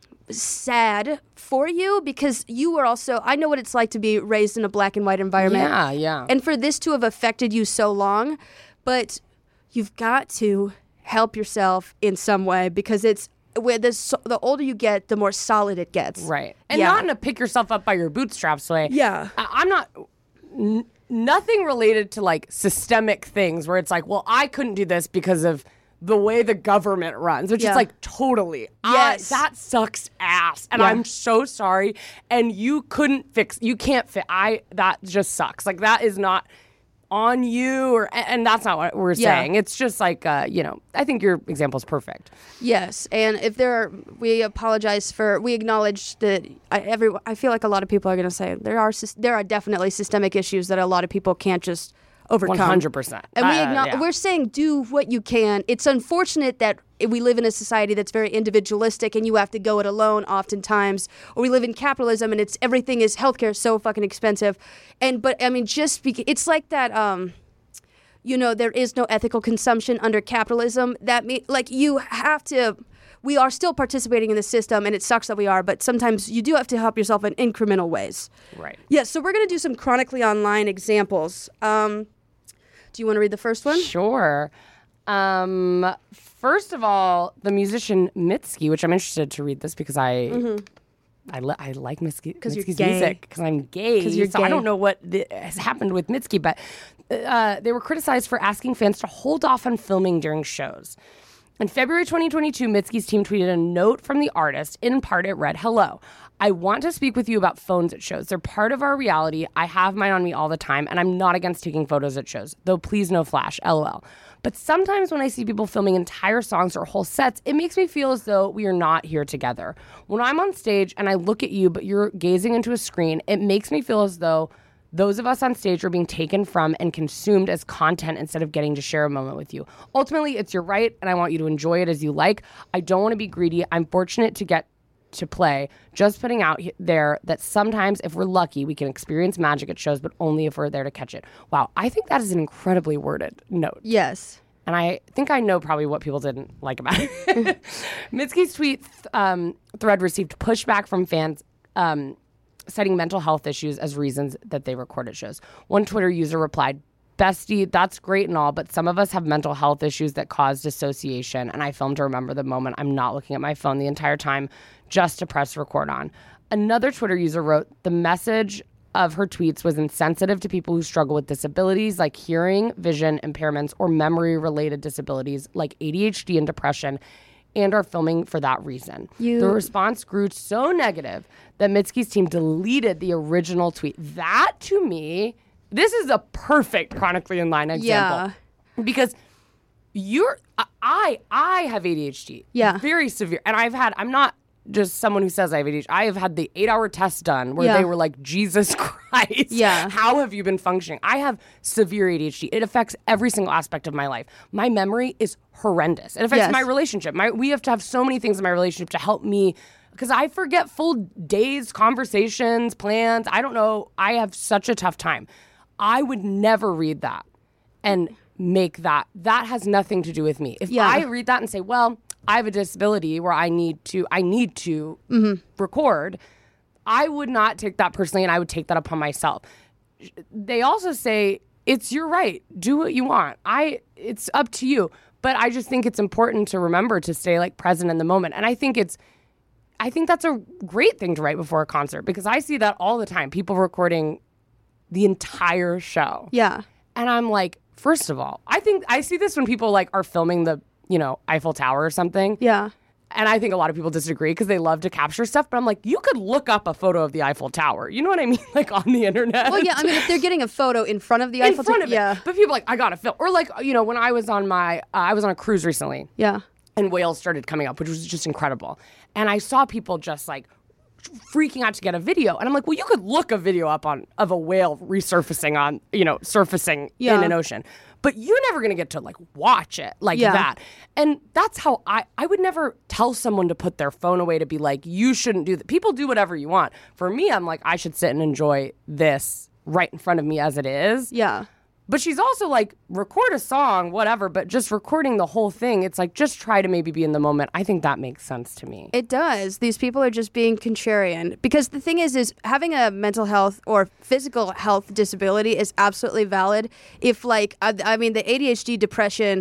S3: sad for you because you were also, I know what it's like to be raised in a black and white environment.
S1: Yeah, yeah.
S3: And for this to have affected you so long, but you've got to help yourself in some way because it's where the so- the older you get, the more solid it gets.
S1: Right. And
S3: Yeah.
S1: not in a pick yourself up by your bootstraps way.
S3: Yeah.
S1: I- I'm not... N- nothing related to like systemic things where it's like, well, I couldn't do this because of the way the government runs, which
S3: Yeah.
S1: is like totally.
S3: Yes.
S1: I, that sucks ass. And
S3: Yeah.
S1: I'm so sorry. And you couldn't fix, you can't fit. I, that just sucks. Like that is not on you or, and that's not what we're
S3: Yeah.
S1: saying. It's just like, uh, you know, I think your example is perfect.
S3: Yes, and if there are, we apologize for, we acknowledge that I, every, I feel like a lot of people are going to say there are sys- there are definitely systemic issues that a lot of people can't just overcome.
S1: one hundred percent.
S3: And we
S1: Uh,
S3: acknowledge,
S1: yeah.
S3: we're saying do what you can. It's unfortunate that we live in a society that's very individualistic and you have to go it alone oftentimes, or we live in capitalism and it's everything is healthcare is so fucking expensive. And but I mean just because it's like that um you know, there is no ethical consumption under capitalism. That me like you have to we are still participating in the system and it sucks that we are, but sometimes you do have to help yourself in incremental ways.
S1: Right.
S3: Yeah, so we're going to do some chronically online examples. Um do you want to read the first one?
S1: Sure. Um, first of all, the musician Mitski, which I'm interested to read this because I I, li- I like Mitski,
S3: 'Cause you're
S1: Mitski's
S3: gay.
S1: music because I'm gay.
S3: 'Cause you're
S1: so I
S3: gay.
S1: don't know what the, has happened with Mitski, but uh, they were criticized for asking fans to hold off on filming during shows. In February twenty twenty-two, Mitski's team tweeted a note from the artist. In part, it read, "Hello. I want to speak with you about phones at shows. They're part of our reality. I have mine on me all the time, and I'm not against taking photos at shows. Though please no flash, lol. But sometimes when I see people filming entire songs or whole sets, it makes me feel as though we are not here together. When I'm on stage and I look at you, but you're gazing into a screen, it makes me feel as though those of us on stage are being taken from and consumed as content instead of getting to share a moment with you. Ultimately, it's your right, and I want you to enjoy it as you like. I don't want to be greedy. I'm fortunate to get to play, just putting out he- there that sometimes if we're lucky we can experience magic at shows, but only if we're there to catch it." Wow, I think that is an incredibly worded note.
S3: Yes.
S1: And I think I know probably what people didn't like about it. Mitski's tweet um, thread received pushback from fans um, citing mental health issues as reasons that they recorded shows. One Twitter user replied, "Bestie, that's great and all, but some of us have mental health issues that cause dissociation, and I filmed to remember the moment. I'm not looking at my phone the entire time just to press record on." Another Twitter user wrote, "The message of her tweets was insensitive to people who struggle with disabilities like hearing, vision impairments, or memory-related disabilities like A D H D and depression, and are filming for that reason."
S3: You-
S1: The response grew so negative that Mitski's team deleted the original tweet. That, to me, this is a perfect chronically in line example.
S3: Yeah.
S1: Because you're, I, I have A D H D.
S3: Yeah.
S1: Very severe. And I've had, I'm not just someone who says I have A D H D. I have had the eight hour test done where
S3: Yeah.
S1: they were like, Jesus Christ.
S3: Yeah.
S1: How have you been functioning? I have severe A D H D. It affects every single aspect of my life. My memory is horrendous. It affects
S3: Yes.
S1: my relationship. My, we have to have so many things in my relationship to help me because I forget full days, conversations, plans. I don't know. I have such a tough time. I would never read that and make that. That has nothing to do with me. If
S3: Yeah.
S1: I read that and say, well, I have a disability where I need to, I need to
S3: Mm-hmm.
S1: record, I would not take that personally and I would take that upon myself. They also say, it's your right. Do what you want. I, it's up to you. But I just think it's important to remember to stay like present in the moment. And I think it's, I think that's a great thing to write before a concert because I see that all the time. People recording the entire show.
S3: Yeah.
S1: And I'm like, first of all, I think I see this when people like are filming the, you know, Eiffel Tower or something.
S3: Yeah.
S1: And I think a lot of people disagree because they love to capture stuff. But I'm like, you could look up a photo of the Eiffel Tower. You know what I mean? Like on the internet.
S3: Well, yeah, I mean, if they're getting a photo in front of the
S1: in
S3: Eiffel
S1: front
S3: Tower,
S1: of it.
S3: yeah.
S1: But people are like, I got to film. Or like, you know, when I was on my, uh, I was on a cruise recently.
S3: Yeah.
S1: And whales started coming up, which was just incredible. And I saw people just like freaking out to get a video. And I'm like, well, you could look a video up on of a whale resurfacing on, you know, surfacing
S3: Yeah.
S1: in an ocean. But you're never going to get to like watch it like
S3: Yeah.
S1: that. And that's how I, I would never tell someone to put their phone away to be like, you shouldn't do that. People do whatever you want. For me, I'm like, I should sit and enjoy this right in front of me as it is.
S3: Yeah.
S1: But she's also like, record a song, whatever, but just recording the whole thing, it's like, just try to maybe be in the moment. I think that makes sense to me.
S3: It does. These people are just being contrarian because the thing is, is having a mental health or physical health disability is absolutely valid. If like, I, I mean, the A D H D, depression,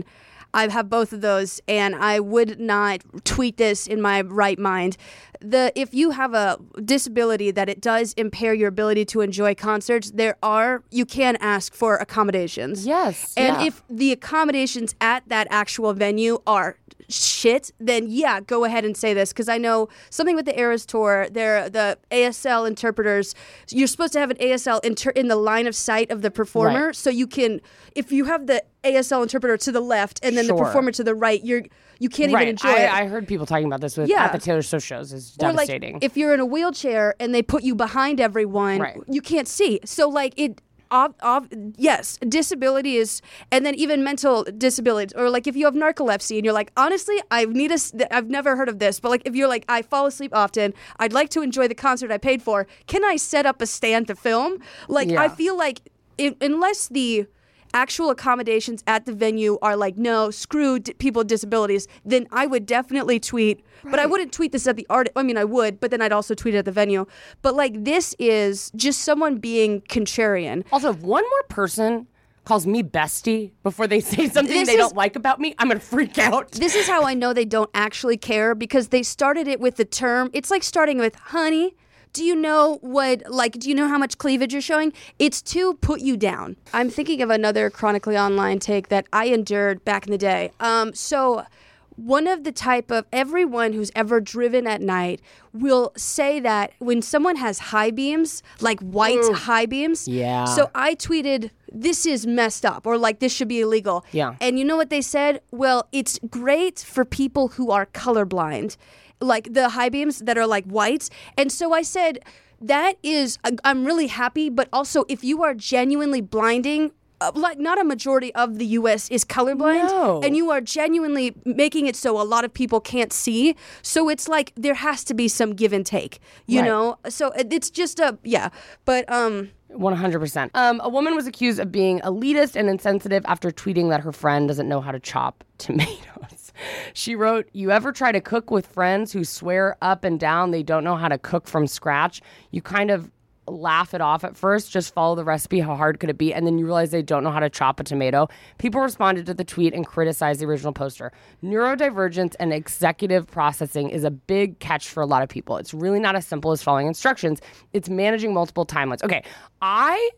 S3: I have both of those, and I would not tweet this in my right mind. The if you have a disability that it does impair your ability to enjoy concerts, there are you can ask for accommodations.
S1: Yes,
S3: and
S1: yeah.
S3: if the accommodations at that actual venue are shit, then yeah, go ahead and say this, because I know something with the Eras Tour. They're the A S L interpreters. You're supposed to have an A S L inter- in the line of sight of the performer,
S1: Right.
S3: so you can if you have the A S L interpreter to the left and then
S1: Sure.
S3: the performer to the right, you're you can't
S1: right.
S3: even enjoy
S1: I,
S3: it.
S1: I heard people talking about this with
S3: Yeah.
S1: at the Taylor Swift shows. It's
S3: Or like
S1: devastating.
S3: if you're in a wheelchair and they put you behind everyone,
S1: Right.
S3: you can't see. So like it. Of, of, yes, disability is, and then even mental disabilities, or like if you have narcolepsy and you're like, honestly, I need a, s- I've never heard of this, but like if you're like, I fall asleep often, I'd like to enjoy the concert I paid for. Can I set up a stand to film? Like
S1: Yeah.
S3: I feel like it, unless the actual accommodations at the venue are like, no, screw d- people with disabilities, then I would definitely tweet. But I wouldn't tweet this at the art. I mean, I would, but then I'd also tweet it at the venue. But like, this is just someone being contrarian.
S1: Also, if one more person calls me bestie before they say something
S3: This
S1: they
S3: is-
S1: don't like about me, I'm going to freak out.
S3: This is how I know they don't actually care, because they started it with the term. It's like starting with, honey, do you know what, like, do you know how much cleavage you're showing? It's to put you down. I'm thinking of another chronically online take that I endured back in the day. Um, so one of the type of, everyone who's ever driven at night will say that when someone has high beams, like white high beams.
S1: Yeah.
S3: So I tweeted, this is messed up, or like, this should be illegal.
S1: Yeah.
S3: And you know what they said? Well, it's great for people who are colorblind, like the high beams that are like white. And so I said, that is, I'm really happy, but also if you are genuinely blinding, uh, like not a majority of the U S is colorblind,
S1: No.
S3: and you are genuinely making it so a lot of people can't see. So it's like there has to be some give and take, you
S1: Right.
S3: know? So it- it's just a, yeah. But, um,
S1: one hundred percent. Um, a woman was accused of being elitist and insensitive after tweeting that her friend doesn't know how to chop tomatoes. She wrote, "You ever try to cook with friends who swear up and down they don't know how to cook from scratch? You kind of laugh it off at first, just follow the recipe, how hard could it be? And then you realize they don't know how to chop a tomato." People responded to the tweet and criticized the original poster. Neurodivergence and executive processing is a big catch for a lot of people. It's really not as simple as following instructions. It's managing multiple timelines. Okay, I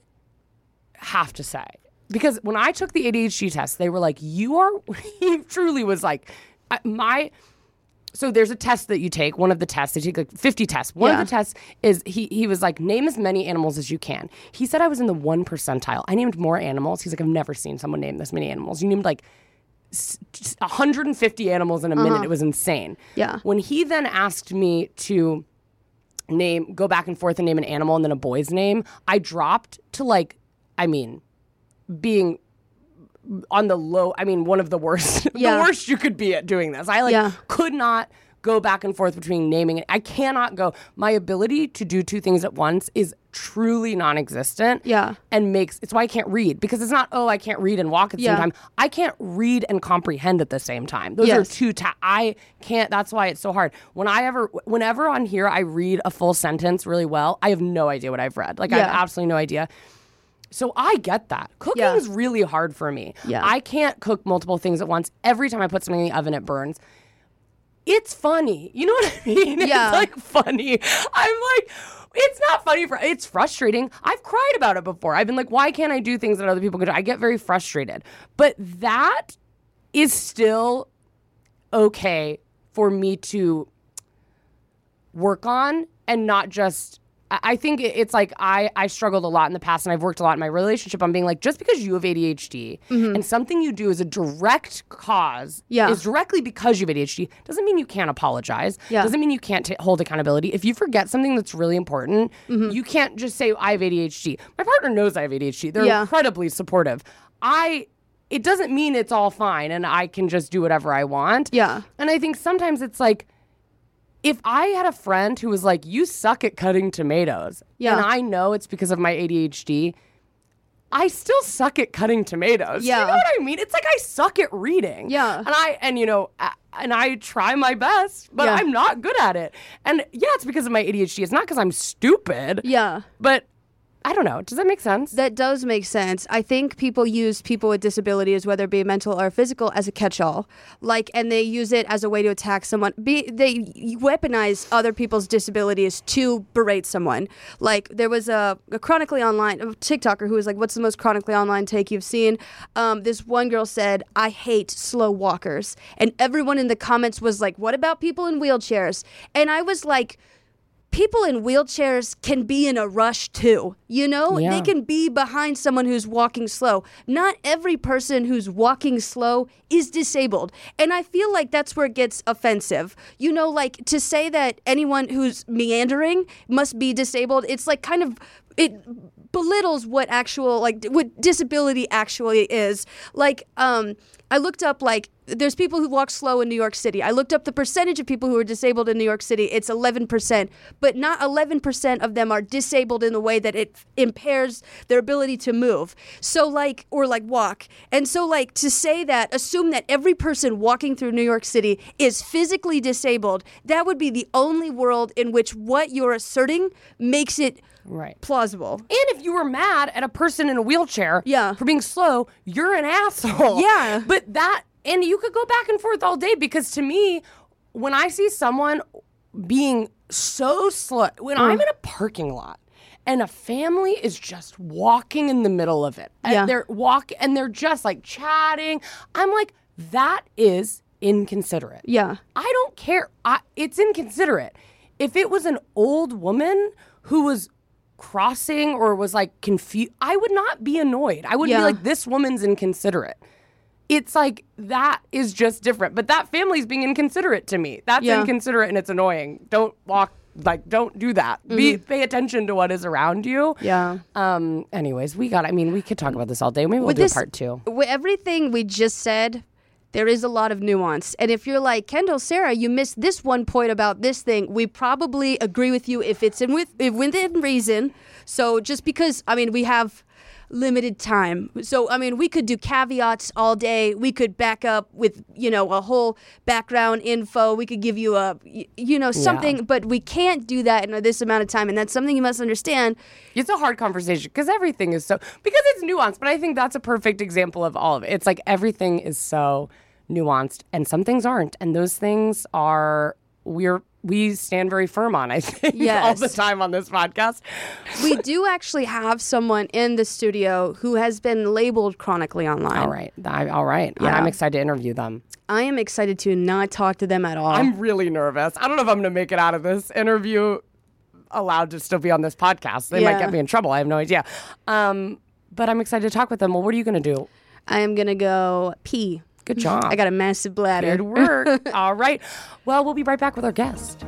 S1: have to say, because when I took the A D H D test, they were like, you are, he truly was like, I- my... So there's a test that you take, one of the tests, they take like fifty tests. One
S3: Yeah.
S1: of the tests is, he he was like, name as many animals as you can. He said I was in the one percentile. I named more animals. He's like, I've never seen someone name this many animals. You named like s- s- one hundred fifty animals in a minute. It was insane.
S3: Yeah.
S1: When he then asked me to name, go back and forth and name an animal and then a boy's name, I dropped to like, I mean, being on the low, I mean, one of the worst,
S3: Yeah.
S1: the worst you could be at doing this. I like
S3: Yeah.
S1: could not go back and forth between naming it. I cannot go. My ability to do two things at once is truly non-existent.
S3: Yeah.
S1: And makes, it's why I can't read, because it's not, oh, I can't read and walk at the
S3: Yeah.
S1: same time. I can't read and comprehend at the same time. Those are
S3: Yes.
S1: two, ta- I can't, that's why it's so hard. When I ever, whenever on here I read a full sentence really well, I have no idea what I've read. Like I have
S3: Yeah.
S1: absolutely no idea. So I get that. Cooking
S3: Yeah.
S1: is really hard for me.
S3: Yeah.
S1: I can't cook multiple things at once. Every time I put something in the oven, it burns. It's funny. You know what I mean?
S3: Yeah.
S1: It's like funny. I'm like, it's not funny. For, it's frustrating. I've cried about it before. I've been like, why can't I do things that other people can do? I get very frustrated. But that is still okay for me to work on and not just... I I think it- it's like I, I struggled a lot in the past, and I've worked a lot in my relationship on being like, just because you have A D H D and something you do is a direct cause,
S3: Yeah.
S1: is directly because you have A D H D, doesn't mean you can't apologize.
S3: Yeah.
S1: Doesn't mean you can't ta hold accountability. If you forget something that's really important, you can't just say, I have A D H D. My partner knows I have A D H D. They're
S3: Yeah.
S1: incredibly supportive. I, it doesn't mean it's all fine and I can just do whatever I want.
S3: Yeah.
S1: And I think sometimes it's like, if I had a friend who was like, you suck at cutting tomatoes,
S3: Yeah.
S1: and I know it's because of my A D H D, I still suck at cutting tomatoes.
S3: Yeah.
S1: You know what I mean? It's like I suck at reading.
S3: Yeah.
S1: And I, and you know, I, and I try my best, but
S3: Yeah.
S1: I'm not good at it. And yeah, it's because of my A D H D. It's not because I'm stupid.
S3: Yeah.
S1: But I don't know. Does that make sense?
S3: That does make sense. I think people use people with disabilities, whether it be mental or physical, as a catch-all. Like, and they use it as a way to attack someone. Be, they weaponize other people's disabilities to berate someone. Like, there was a, a chronically online, a TikToker who was like, what's the most chronically online take you've seen? Um, this one girl said, I hate slow walkers. And everyone in the comments was like, what about people in wheelchairs? And I was like, people in wheelchairs can be in a rush too, you know?
S1: Yeah.
S3: They can be behind someone who's walking slow. Not every person who's walking slow is disabled. And I feel like that's where it gets offensive. You know, like to say that anyone who's meandering must be disabled, it's like kind of, it belittles what actual, like what disability actually is. Like, um, I looked up, like, there's people who walk slow in New York City. I looked up the percentage of people who are disabled in New York City. It's eleven percent. But not eleven percent of them are disabled in the way that it impairs their ability to move. So, like, or like walk. And so, like, to say that, assume that every person walking through New York City is physically disabled, that would be the only world in which what you're asserting makes it
S1: Right.
S3: plausible.
S1: And if you were mad at a person in a wheelchair
S3: Yeah.
S1: for being slow, you're an asshole.
S3: Yeah.
S1: But that, and you could go back and forth all day, because to me, when I see someone being so slow, when I'm in a parking lot and a family is just walking in the middle of it, and
S3: Yeah.
S1: they're walk and they're just like chatting, I'm like, that is inconsiderate.
S3: Yeah.
S1: I don't care. I, it's inconsiderate. If it was an old woman who was crossing or was like confused, I would not be annoyed. I would
S3: Yeah.
S1: be like, this woman's inconsiderate. It's like, that is just different. But that family's being inconsiderate to me. That's
S3: Yeah.
S1: inconsiderate and it's annoying. Don't walk, like, don't do that. Be Pay attention to what is around you.
S3: Yeah.
S1: Um. Anyways, we got, I mean, we could talk about this all day. Maybe we'll
S3: With
S1: do
S3: this-
S1: a part two.
S3: With everything we just said, there is a lot of nuance. And if you're like, Kendall, Sarah, you missed this one point about this thing, we probably agree with you if it's in with if within reason. So just because, I mean, we have limited time. So, I mean, we could do caveats all day. We could back up with, you know, a whole background info. We could give you a, y- you know, something, but we can't do that in this amount of time. And that's something you must understand.
S1: It's a hard conversation because everything is so, because it's nuanced, but I think that's a perfect example of all of it. It's like everything is so nuanced and some things aren't. And those things are, we're, we stand very firm on, I think, all
S3: Yes.
S1: the time on this podcast.
S3: We do actually have someone in the studio who has been labeled chronically online.
S1: All right. I, all right.
S3: Yeah.
S1: I'm excited to interview them.
S3: I am excited to not talk to them at all.
S1: I'm really nervous. I don't know if I'm going to make it out of this interview allowed to still be on this podcast. They might
S3: Yeah.
S1: get me in trouble. I have no idea. Um, but I'm excited to talk with them. Well, what are you going to do?
S3: I am going to go pee.
S1: Good job.
S3: I got a massive bladder.
S1: Good work. All right. Well, we'll be right back with our guest.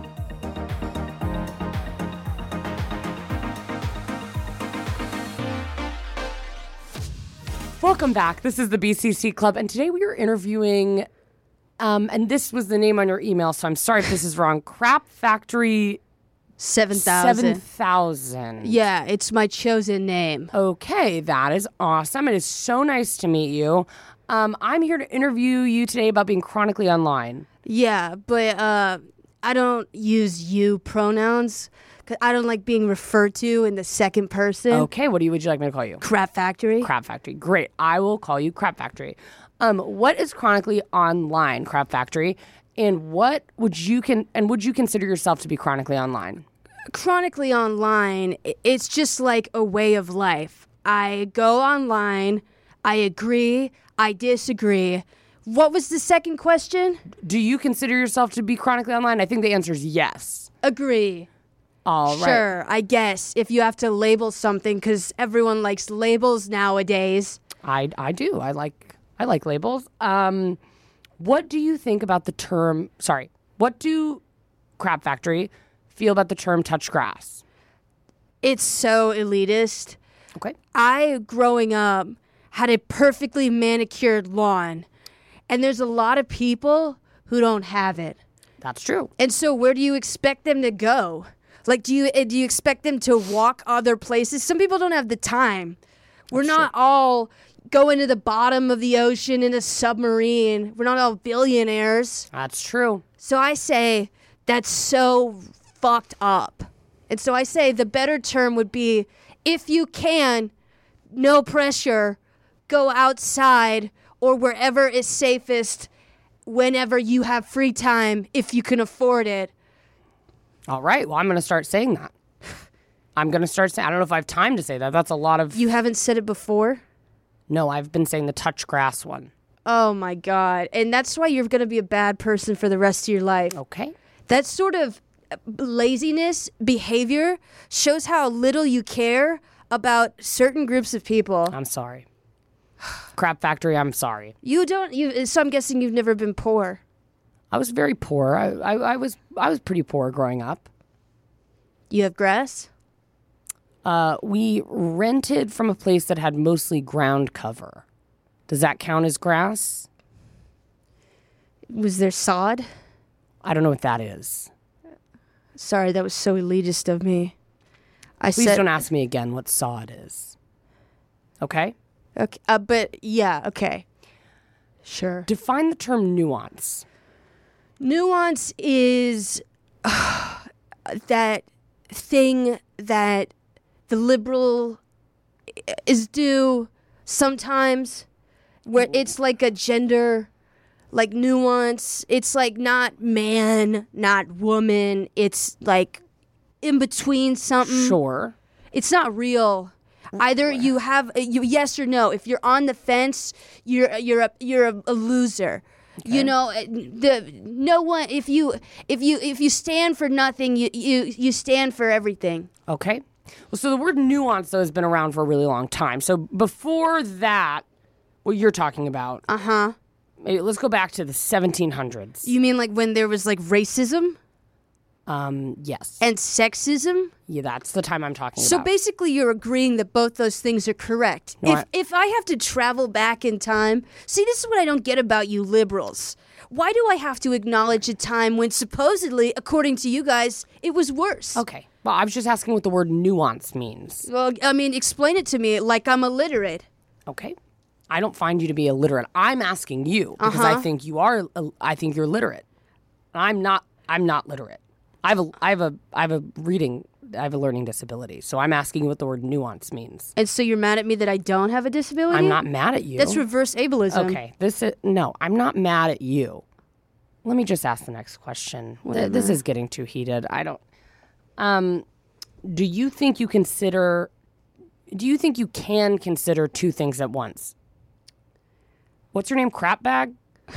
S1: Welcome back. This is the B C C Club, and today we are interviewing, um, and this was the name on your email, so I'm sorry if this is wrong, Crap Factory
S3: seven
S1: seven
S3: thousand.
S1: thousand.
S3: Yeah, it's my chosen name.
S1: Okay, that is awesome. It is so nice to meet you. Um, I'm here to interview you today about being chronically online.
S3: Yeah, but uh, I don't use you pronouns because I don't like being referred to in the second person.
S1: Okay, what do you, would you like me to call you?
S3: Crap Factory.
S1: Crap Factory. Great. I will call you Crap Factory. Um, what is chronically online, Crap Factory? And what would you can and would you consider yourself to be chronically online?
S3: Chronically online, i- it's just like a way of life. I go online, I agree, I disagree. What was the second question?
S1: Do you consider yourself to be chronically online? I think the answer is yes.
S3: Agree.
S1: All right.
S3: Sure, I guess if you have to label something because everyone likes labels nowadays.
S1: I I do. I like I like labels. Um, what do you think about the term? Sorry. What do Crap Factory feel about the term touch grass?
S3: It's so elitist.
S1: Okay.
S3: I, growing up, had a perfectly manicured lawn, and there's a lot of people who don't have it.
S1: That's true.
S3: And so where do you expect them to go? Like, do you uh, do you expect them to walk other places? Some people don't have the time. We're not all going to the bottom of the ocean in a submarine. We're not all billionaires.
S1: That's true.
S3: So I say that's so fucked up. And so I say the better term would be if you can, no pressure, go outside or wherever is safest whenever you have free time, if you can afford it.
S1: All right. Well, I'm going to start saying that. I'm going to start saying, I don't know if I have time to say that. That's a lot of...
S3: You haven't said it before?
S1: No, I've been saying the touch grass one.
S3: Oh, my God. And that's why you're going to be a bad person for the rest of your life.
S1: Okay.
S3: That sort of laziness behavior shows how little you care about certain groups of people.
S1: I'm sorry. Crap Factory, I'm sorry.
S3: You don't, you, so I'm guessing you've never been poor.
S1: I was very poor. I, I, I was I was pretty poor growing up.
S3: You have grass?
S1: Uh, we rented from a place that had mostly ground cover. Does that count as grass?
S3: Was there sod?
S1: I don't know what that is.
S3: Sorry, that was so elitist of me. I
S1: Please
S3: said,
S1: don't ask me again what sod is. Okay?
S3: Okay, uh, but yeah, okay. Sure.
S1: Define the term nuance.
S3: Nuance is uh, that thing that the liberal is due sometimes, where it's like a gender, like nuance. It's like not man, not woman. It's like in between something.
S1: Sure.
S3: It's not real. Either you have you yes or no. If you're on the fence, you're you're a you're a, a loser. Okay. You know, the no one. If you if you if you stand for nothing, you you you stand for everything.
S1: Okay. Well, so the word nuance though has been around for a really long time. So before that, what you're talking about?
S3: Uh huh.
S1: Let's go back to the seventeen hundreds.
S3: You mean like when there was like racism?
S1: Um, yes.
S3: And sexism?
S1: Yeah, that's the time I'm talking
S3: so
S1: about.
S3: So basically you're agreeing that both those things are correct.
S1: No,
S3: if
S1: I-
S3: if I have to travel back in time, see, this is what I don't get about you liberals. Why do I have to acknowledge a time when supposedly, according to you guys, it was worse?
S1: Okay. Well, I was just asking what the word nuance means.
S3: Well, I mean, explain it to me like I'm illiterate.
S1: Okay. I don't find you to be illiterate. I'm asking you because
S3: Uh-huh.
S1: I think you are. I think you're literate. I'm not. I'm not literate. I have a. I have a. I have a reading. I have a learning disability. So I'm asking you what the word nuance means.
S3: And so you're mad at me that I don't have a disability?
S1: I'm not mad at you.
S3: That's reverse ableism.
S1: Okay. This is no. I'm not mad at you. Let me just ask the next question. Th- This is getting too heated. I don't. Um, do you think you consider? Do you think you can consider two things at once? What's your name? Crap bag?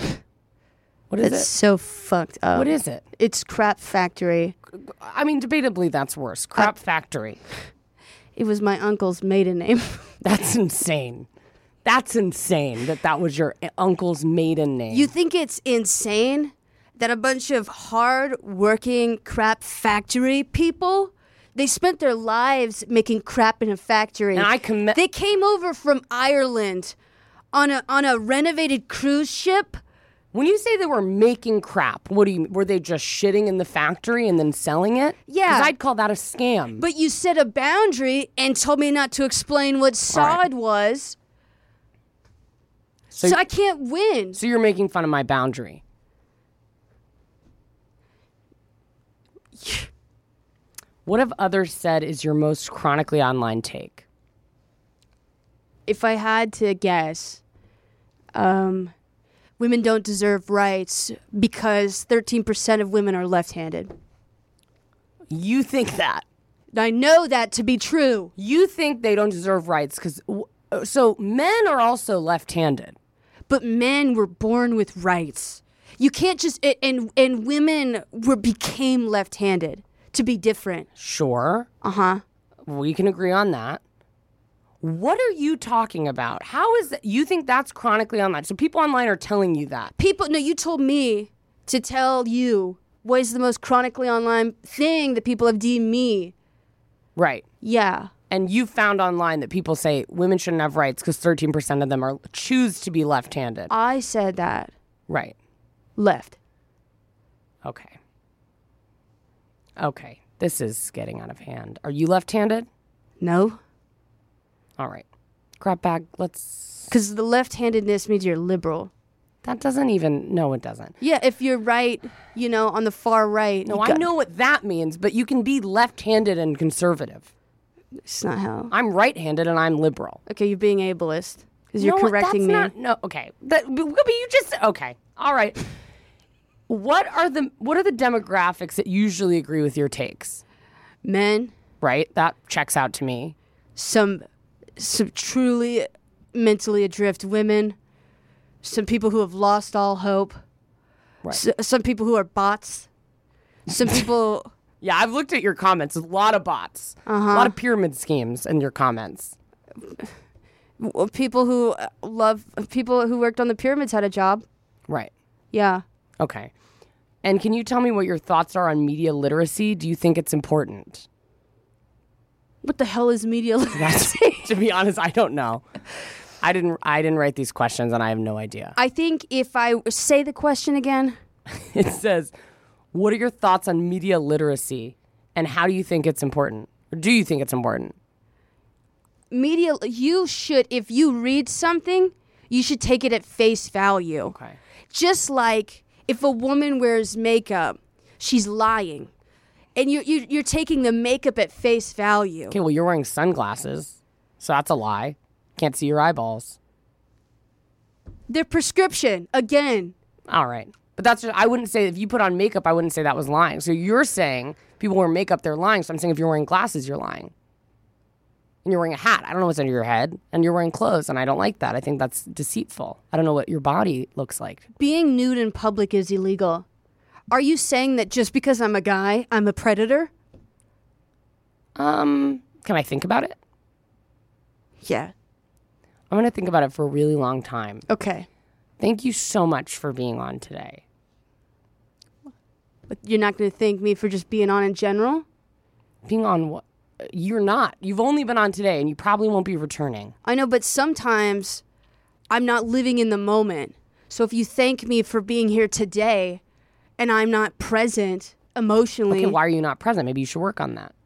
S1: What is
S3: That's
S1: it?
S3: so fucked up.
S1: What is it?
S3: It's Crap Factory.
S1: I mean, debatably, that's worse. Crap Factory.
S3: It was my uncle's maiden name.
S1: That's insane. That's insane that that was your uncle's maiden name.
S3: You think it's insane that a bunch of hard-working Crap Factory people, they spent their lives making crap in a factory.
S1: And I commit.
S3: They came over from Ireland on a on a renovated cruise ship.
S1: When you say they were making crap, what do you? Were they just shitting in the factory and then selling it?
S3: Yeah.
S1: Because I'd call that a scam.
S3: But you set a boundary and told me not to explain what sod
S1: right.
S3: was.
S1: So-
S3: So, I can't win.
S1: So you're making fun of my boundary. What have others said is your most chronically online take?
S3: If I had to guess, um, women don't deserve rights because thirteen percent of women are left-handed.
S1: You think that?
S3: I know that to be true.
S1: You think they don't deserve rights because so men are also left-handed.
S3: But men were born with rights. You can't just and and women were became left-handed to be different.
S1: Sure.
S3: Uh-huh.
S1: We can agree on that. What are you talking about? How is that? You think that's chronically online? So people online are telling you that.
S3: People, no, you told me to tell you what is the most chronically online thing that people have deemed me.
S1: Right.
S3: Yeah.
S1: And you found online that people say women shouldn't have rights because thirteen percent of them are choose to be left-handed.
S3: I said that.
S1: Right.
S3: Left.
S1: Okay. Okay. This is getting out of hand. Are you left-handed?
S3: No.
S1: All right. Crap bag, let's...
S3: Because the left-handedness means you're liberal.
S1: That doesn't even... No, it doesn't.
S3: Yeah, if you're right, you know, on the far right.
S1: No,
S3: you
S1: I
S3: got-
S1: know what that means, but you can be left-handed and conservative.
S3: It's not how.
S1: I'm right-handed and I'm liberal.
S3: Okay, you're being ableist because you're
S1: No,
S3: correcting
S1: that's
S3: me.
S1: Not, no, okay. That, but you just okay. All right. What are the what are the demographics that usually agree with your takes?
S3: Men,
S1: Right? That checks out to me.
S3: some some truly mentally adrift women, some people who have lost all hope,
S1: Right.
S3: S- some people who are bots, some people.
S1: Yeah, I've looked at your comments. A lot of bots.
S3: Uh-huh.
S1: A lot of pyramid schemes in your comments.
S3: w- People who uh, love people who worked on the pyramids had a job.
S1: Right.
S3: Yeah.
S1: Okay. And can you tell me what your thoughts are on media literacy? Do you think it's important?
S3: What the hell is media
S1: That's,
S3: literacy?
S1: to be honest, I don't know. I didn't I didn't write these questions and I have no idea.
S3: I think if I say the question again,
S1: It says, what are your thoughts on media literacy and how do you think it's important? Or do you think it's important?
S3: media, you should, if you read something, you should take it at face value.
S1: Okay.
S3: Just like if a woman wears makeup, she's lying. And you, you, you're taking the makeup at face value.
S1: Okay, well, you're wearing sunglasses, so that's a lie. Can't see your eyeballs.
S3: Their prescription, again.
S1: All right. But that's just, I wouldn't say, if you put on makeup, I wouldn't say that was lying. So you're saying people wear makeup, they're lying. So I'm saying if you're wearing glasses, you're lying. And you're wearing a hat. I don't know what's under your head. And you're wearing clothes, and I don't like that. I think that's deceitful. I don't know what your body looks like.
S3: Being nude in public is illegal. Are you saying that just because I'm a guy, I'm a predator?
S1: Um, can I think about it?
S3: Yeah.
S1: I'm going to think about it for a really long time.
S3: Okay.
S1: Thank you so much for being on today.
S3: But you're not going to thank me for just being on in general?
S1: Being on what? You're not. You've only been on today, and you probably won't be returning.
S3: I know, but sometimes I'm not living in the moment. So if you thank me for being here today and I'm not present emotionally,
S1: Okay, why are you not present? Maybe you should work on that.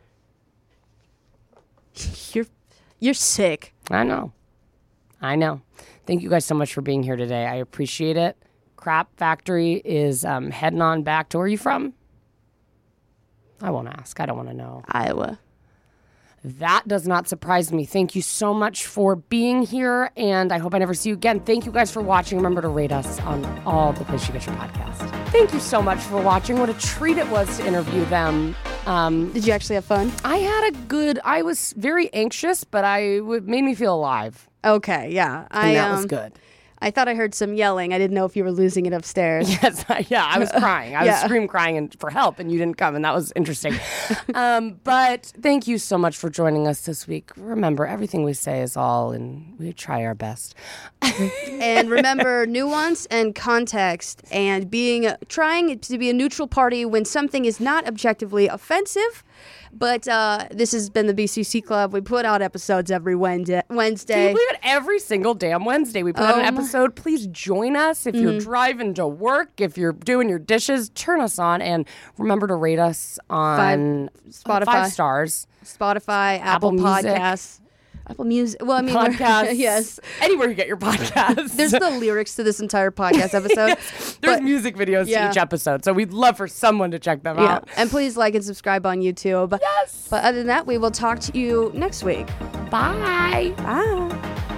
S3: you're you're sick.
S1: I know. I know. Thank you guys so much for being here today. I appreciate it. Crap Factory is um, heading on back to, where are you from? I won't ask. I don't want to know.
S3: Iowa.
S1: That does not surprise me. Thank you so much for being here, and I hope I never see you again. Thank you guys for watching. Remember to rate us on all the places you get your podcast. Thank you so much for watching. What a treat it was to interview them. Um,
S3: Did you actually have fun?
S1: I had a good, I was very anxious, but I it made me feel alive.
S3: Okay, yeah.
S1: And
S3: I
S1: that
S3: um,
S1: was good.
S3: I thought I heard some yelling. I didn't know if you were losing it upstairs.
S1: Yes, I, yeah, I was crying. I was
S3: Yeah.
S1: scream crying and, for help, and you didn't come, and that was interesting. um, but thank you so much for joining us this week. Remember, everything we say is all, and we try our best.
S3: And remember nuance and context and being trying to be a neutral party when something is not objectively offensive. But uh, this has been the B C C Club. We put out episodes every Wednesday.
S1: Can
S3: Wednesday.
S1: you believe it? Every single damn Wednesday we put out an
S3: Oh my-
S1: episode. Please join us if you're driving to work, if you're doing your dishes, turn us on, and remember to rate us on
S3: Spotify.
S1: five stars.
S3: Spotify, Apple,
S1: Apple Music.
S3: Podcasts. Apple Music. Well, I mean, we're-
S1: Podcasts.
S3: yes.
S1: Anywhere you get your podcasts.
S3: There's the lyrics to this entire podcast episode.
S1: There's
S3: but-
S1: music videos
S3: yeah.
S1: to each episode, so we'd love for someone to check them
S3: Yeah.
S1: out.
S3: And please like and subscribe on YouTube.
S1: Yes.
S3: But other than that, we will talk to you next week.
S1: Bye.
S3: Bye.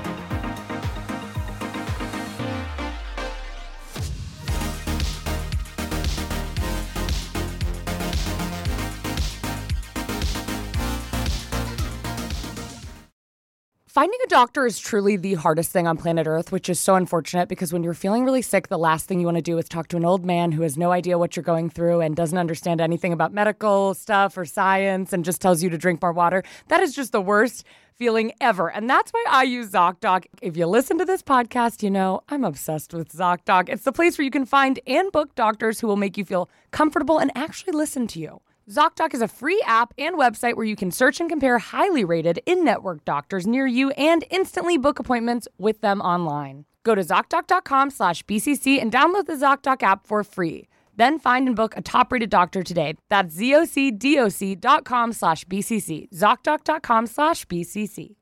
S1: Finding a doctor is truly the hardest thing on planet Earth, which is so unfortunate because when you're feeling really sick, the last thing you want to do is talk to an old man who has no idea what you're going through and doesn't understand anything about medical stuff or science and just tells you to drink more water. That is just the worst feeling ever. And that's why I use ZocDoc. If you listen to this podcast, you know I'm obsessed with ZocDoc. It's the place where you can find and book doctors who will make you feel comfortable and actually listen to you. ZocDoc is a free app and website where you can search and compare highly rated in-network doctors near you and instantly book appointments with them online. Go to ZocDoc.com slash BCC and download the ZocDoc app for free. Then find and book a top-rated doctor today. That's ZocDoc.com slash BCC. ZocDoc.com slash BCC.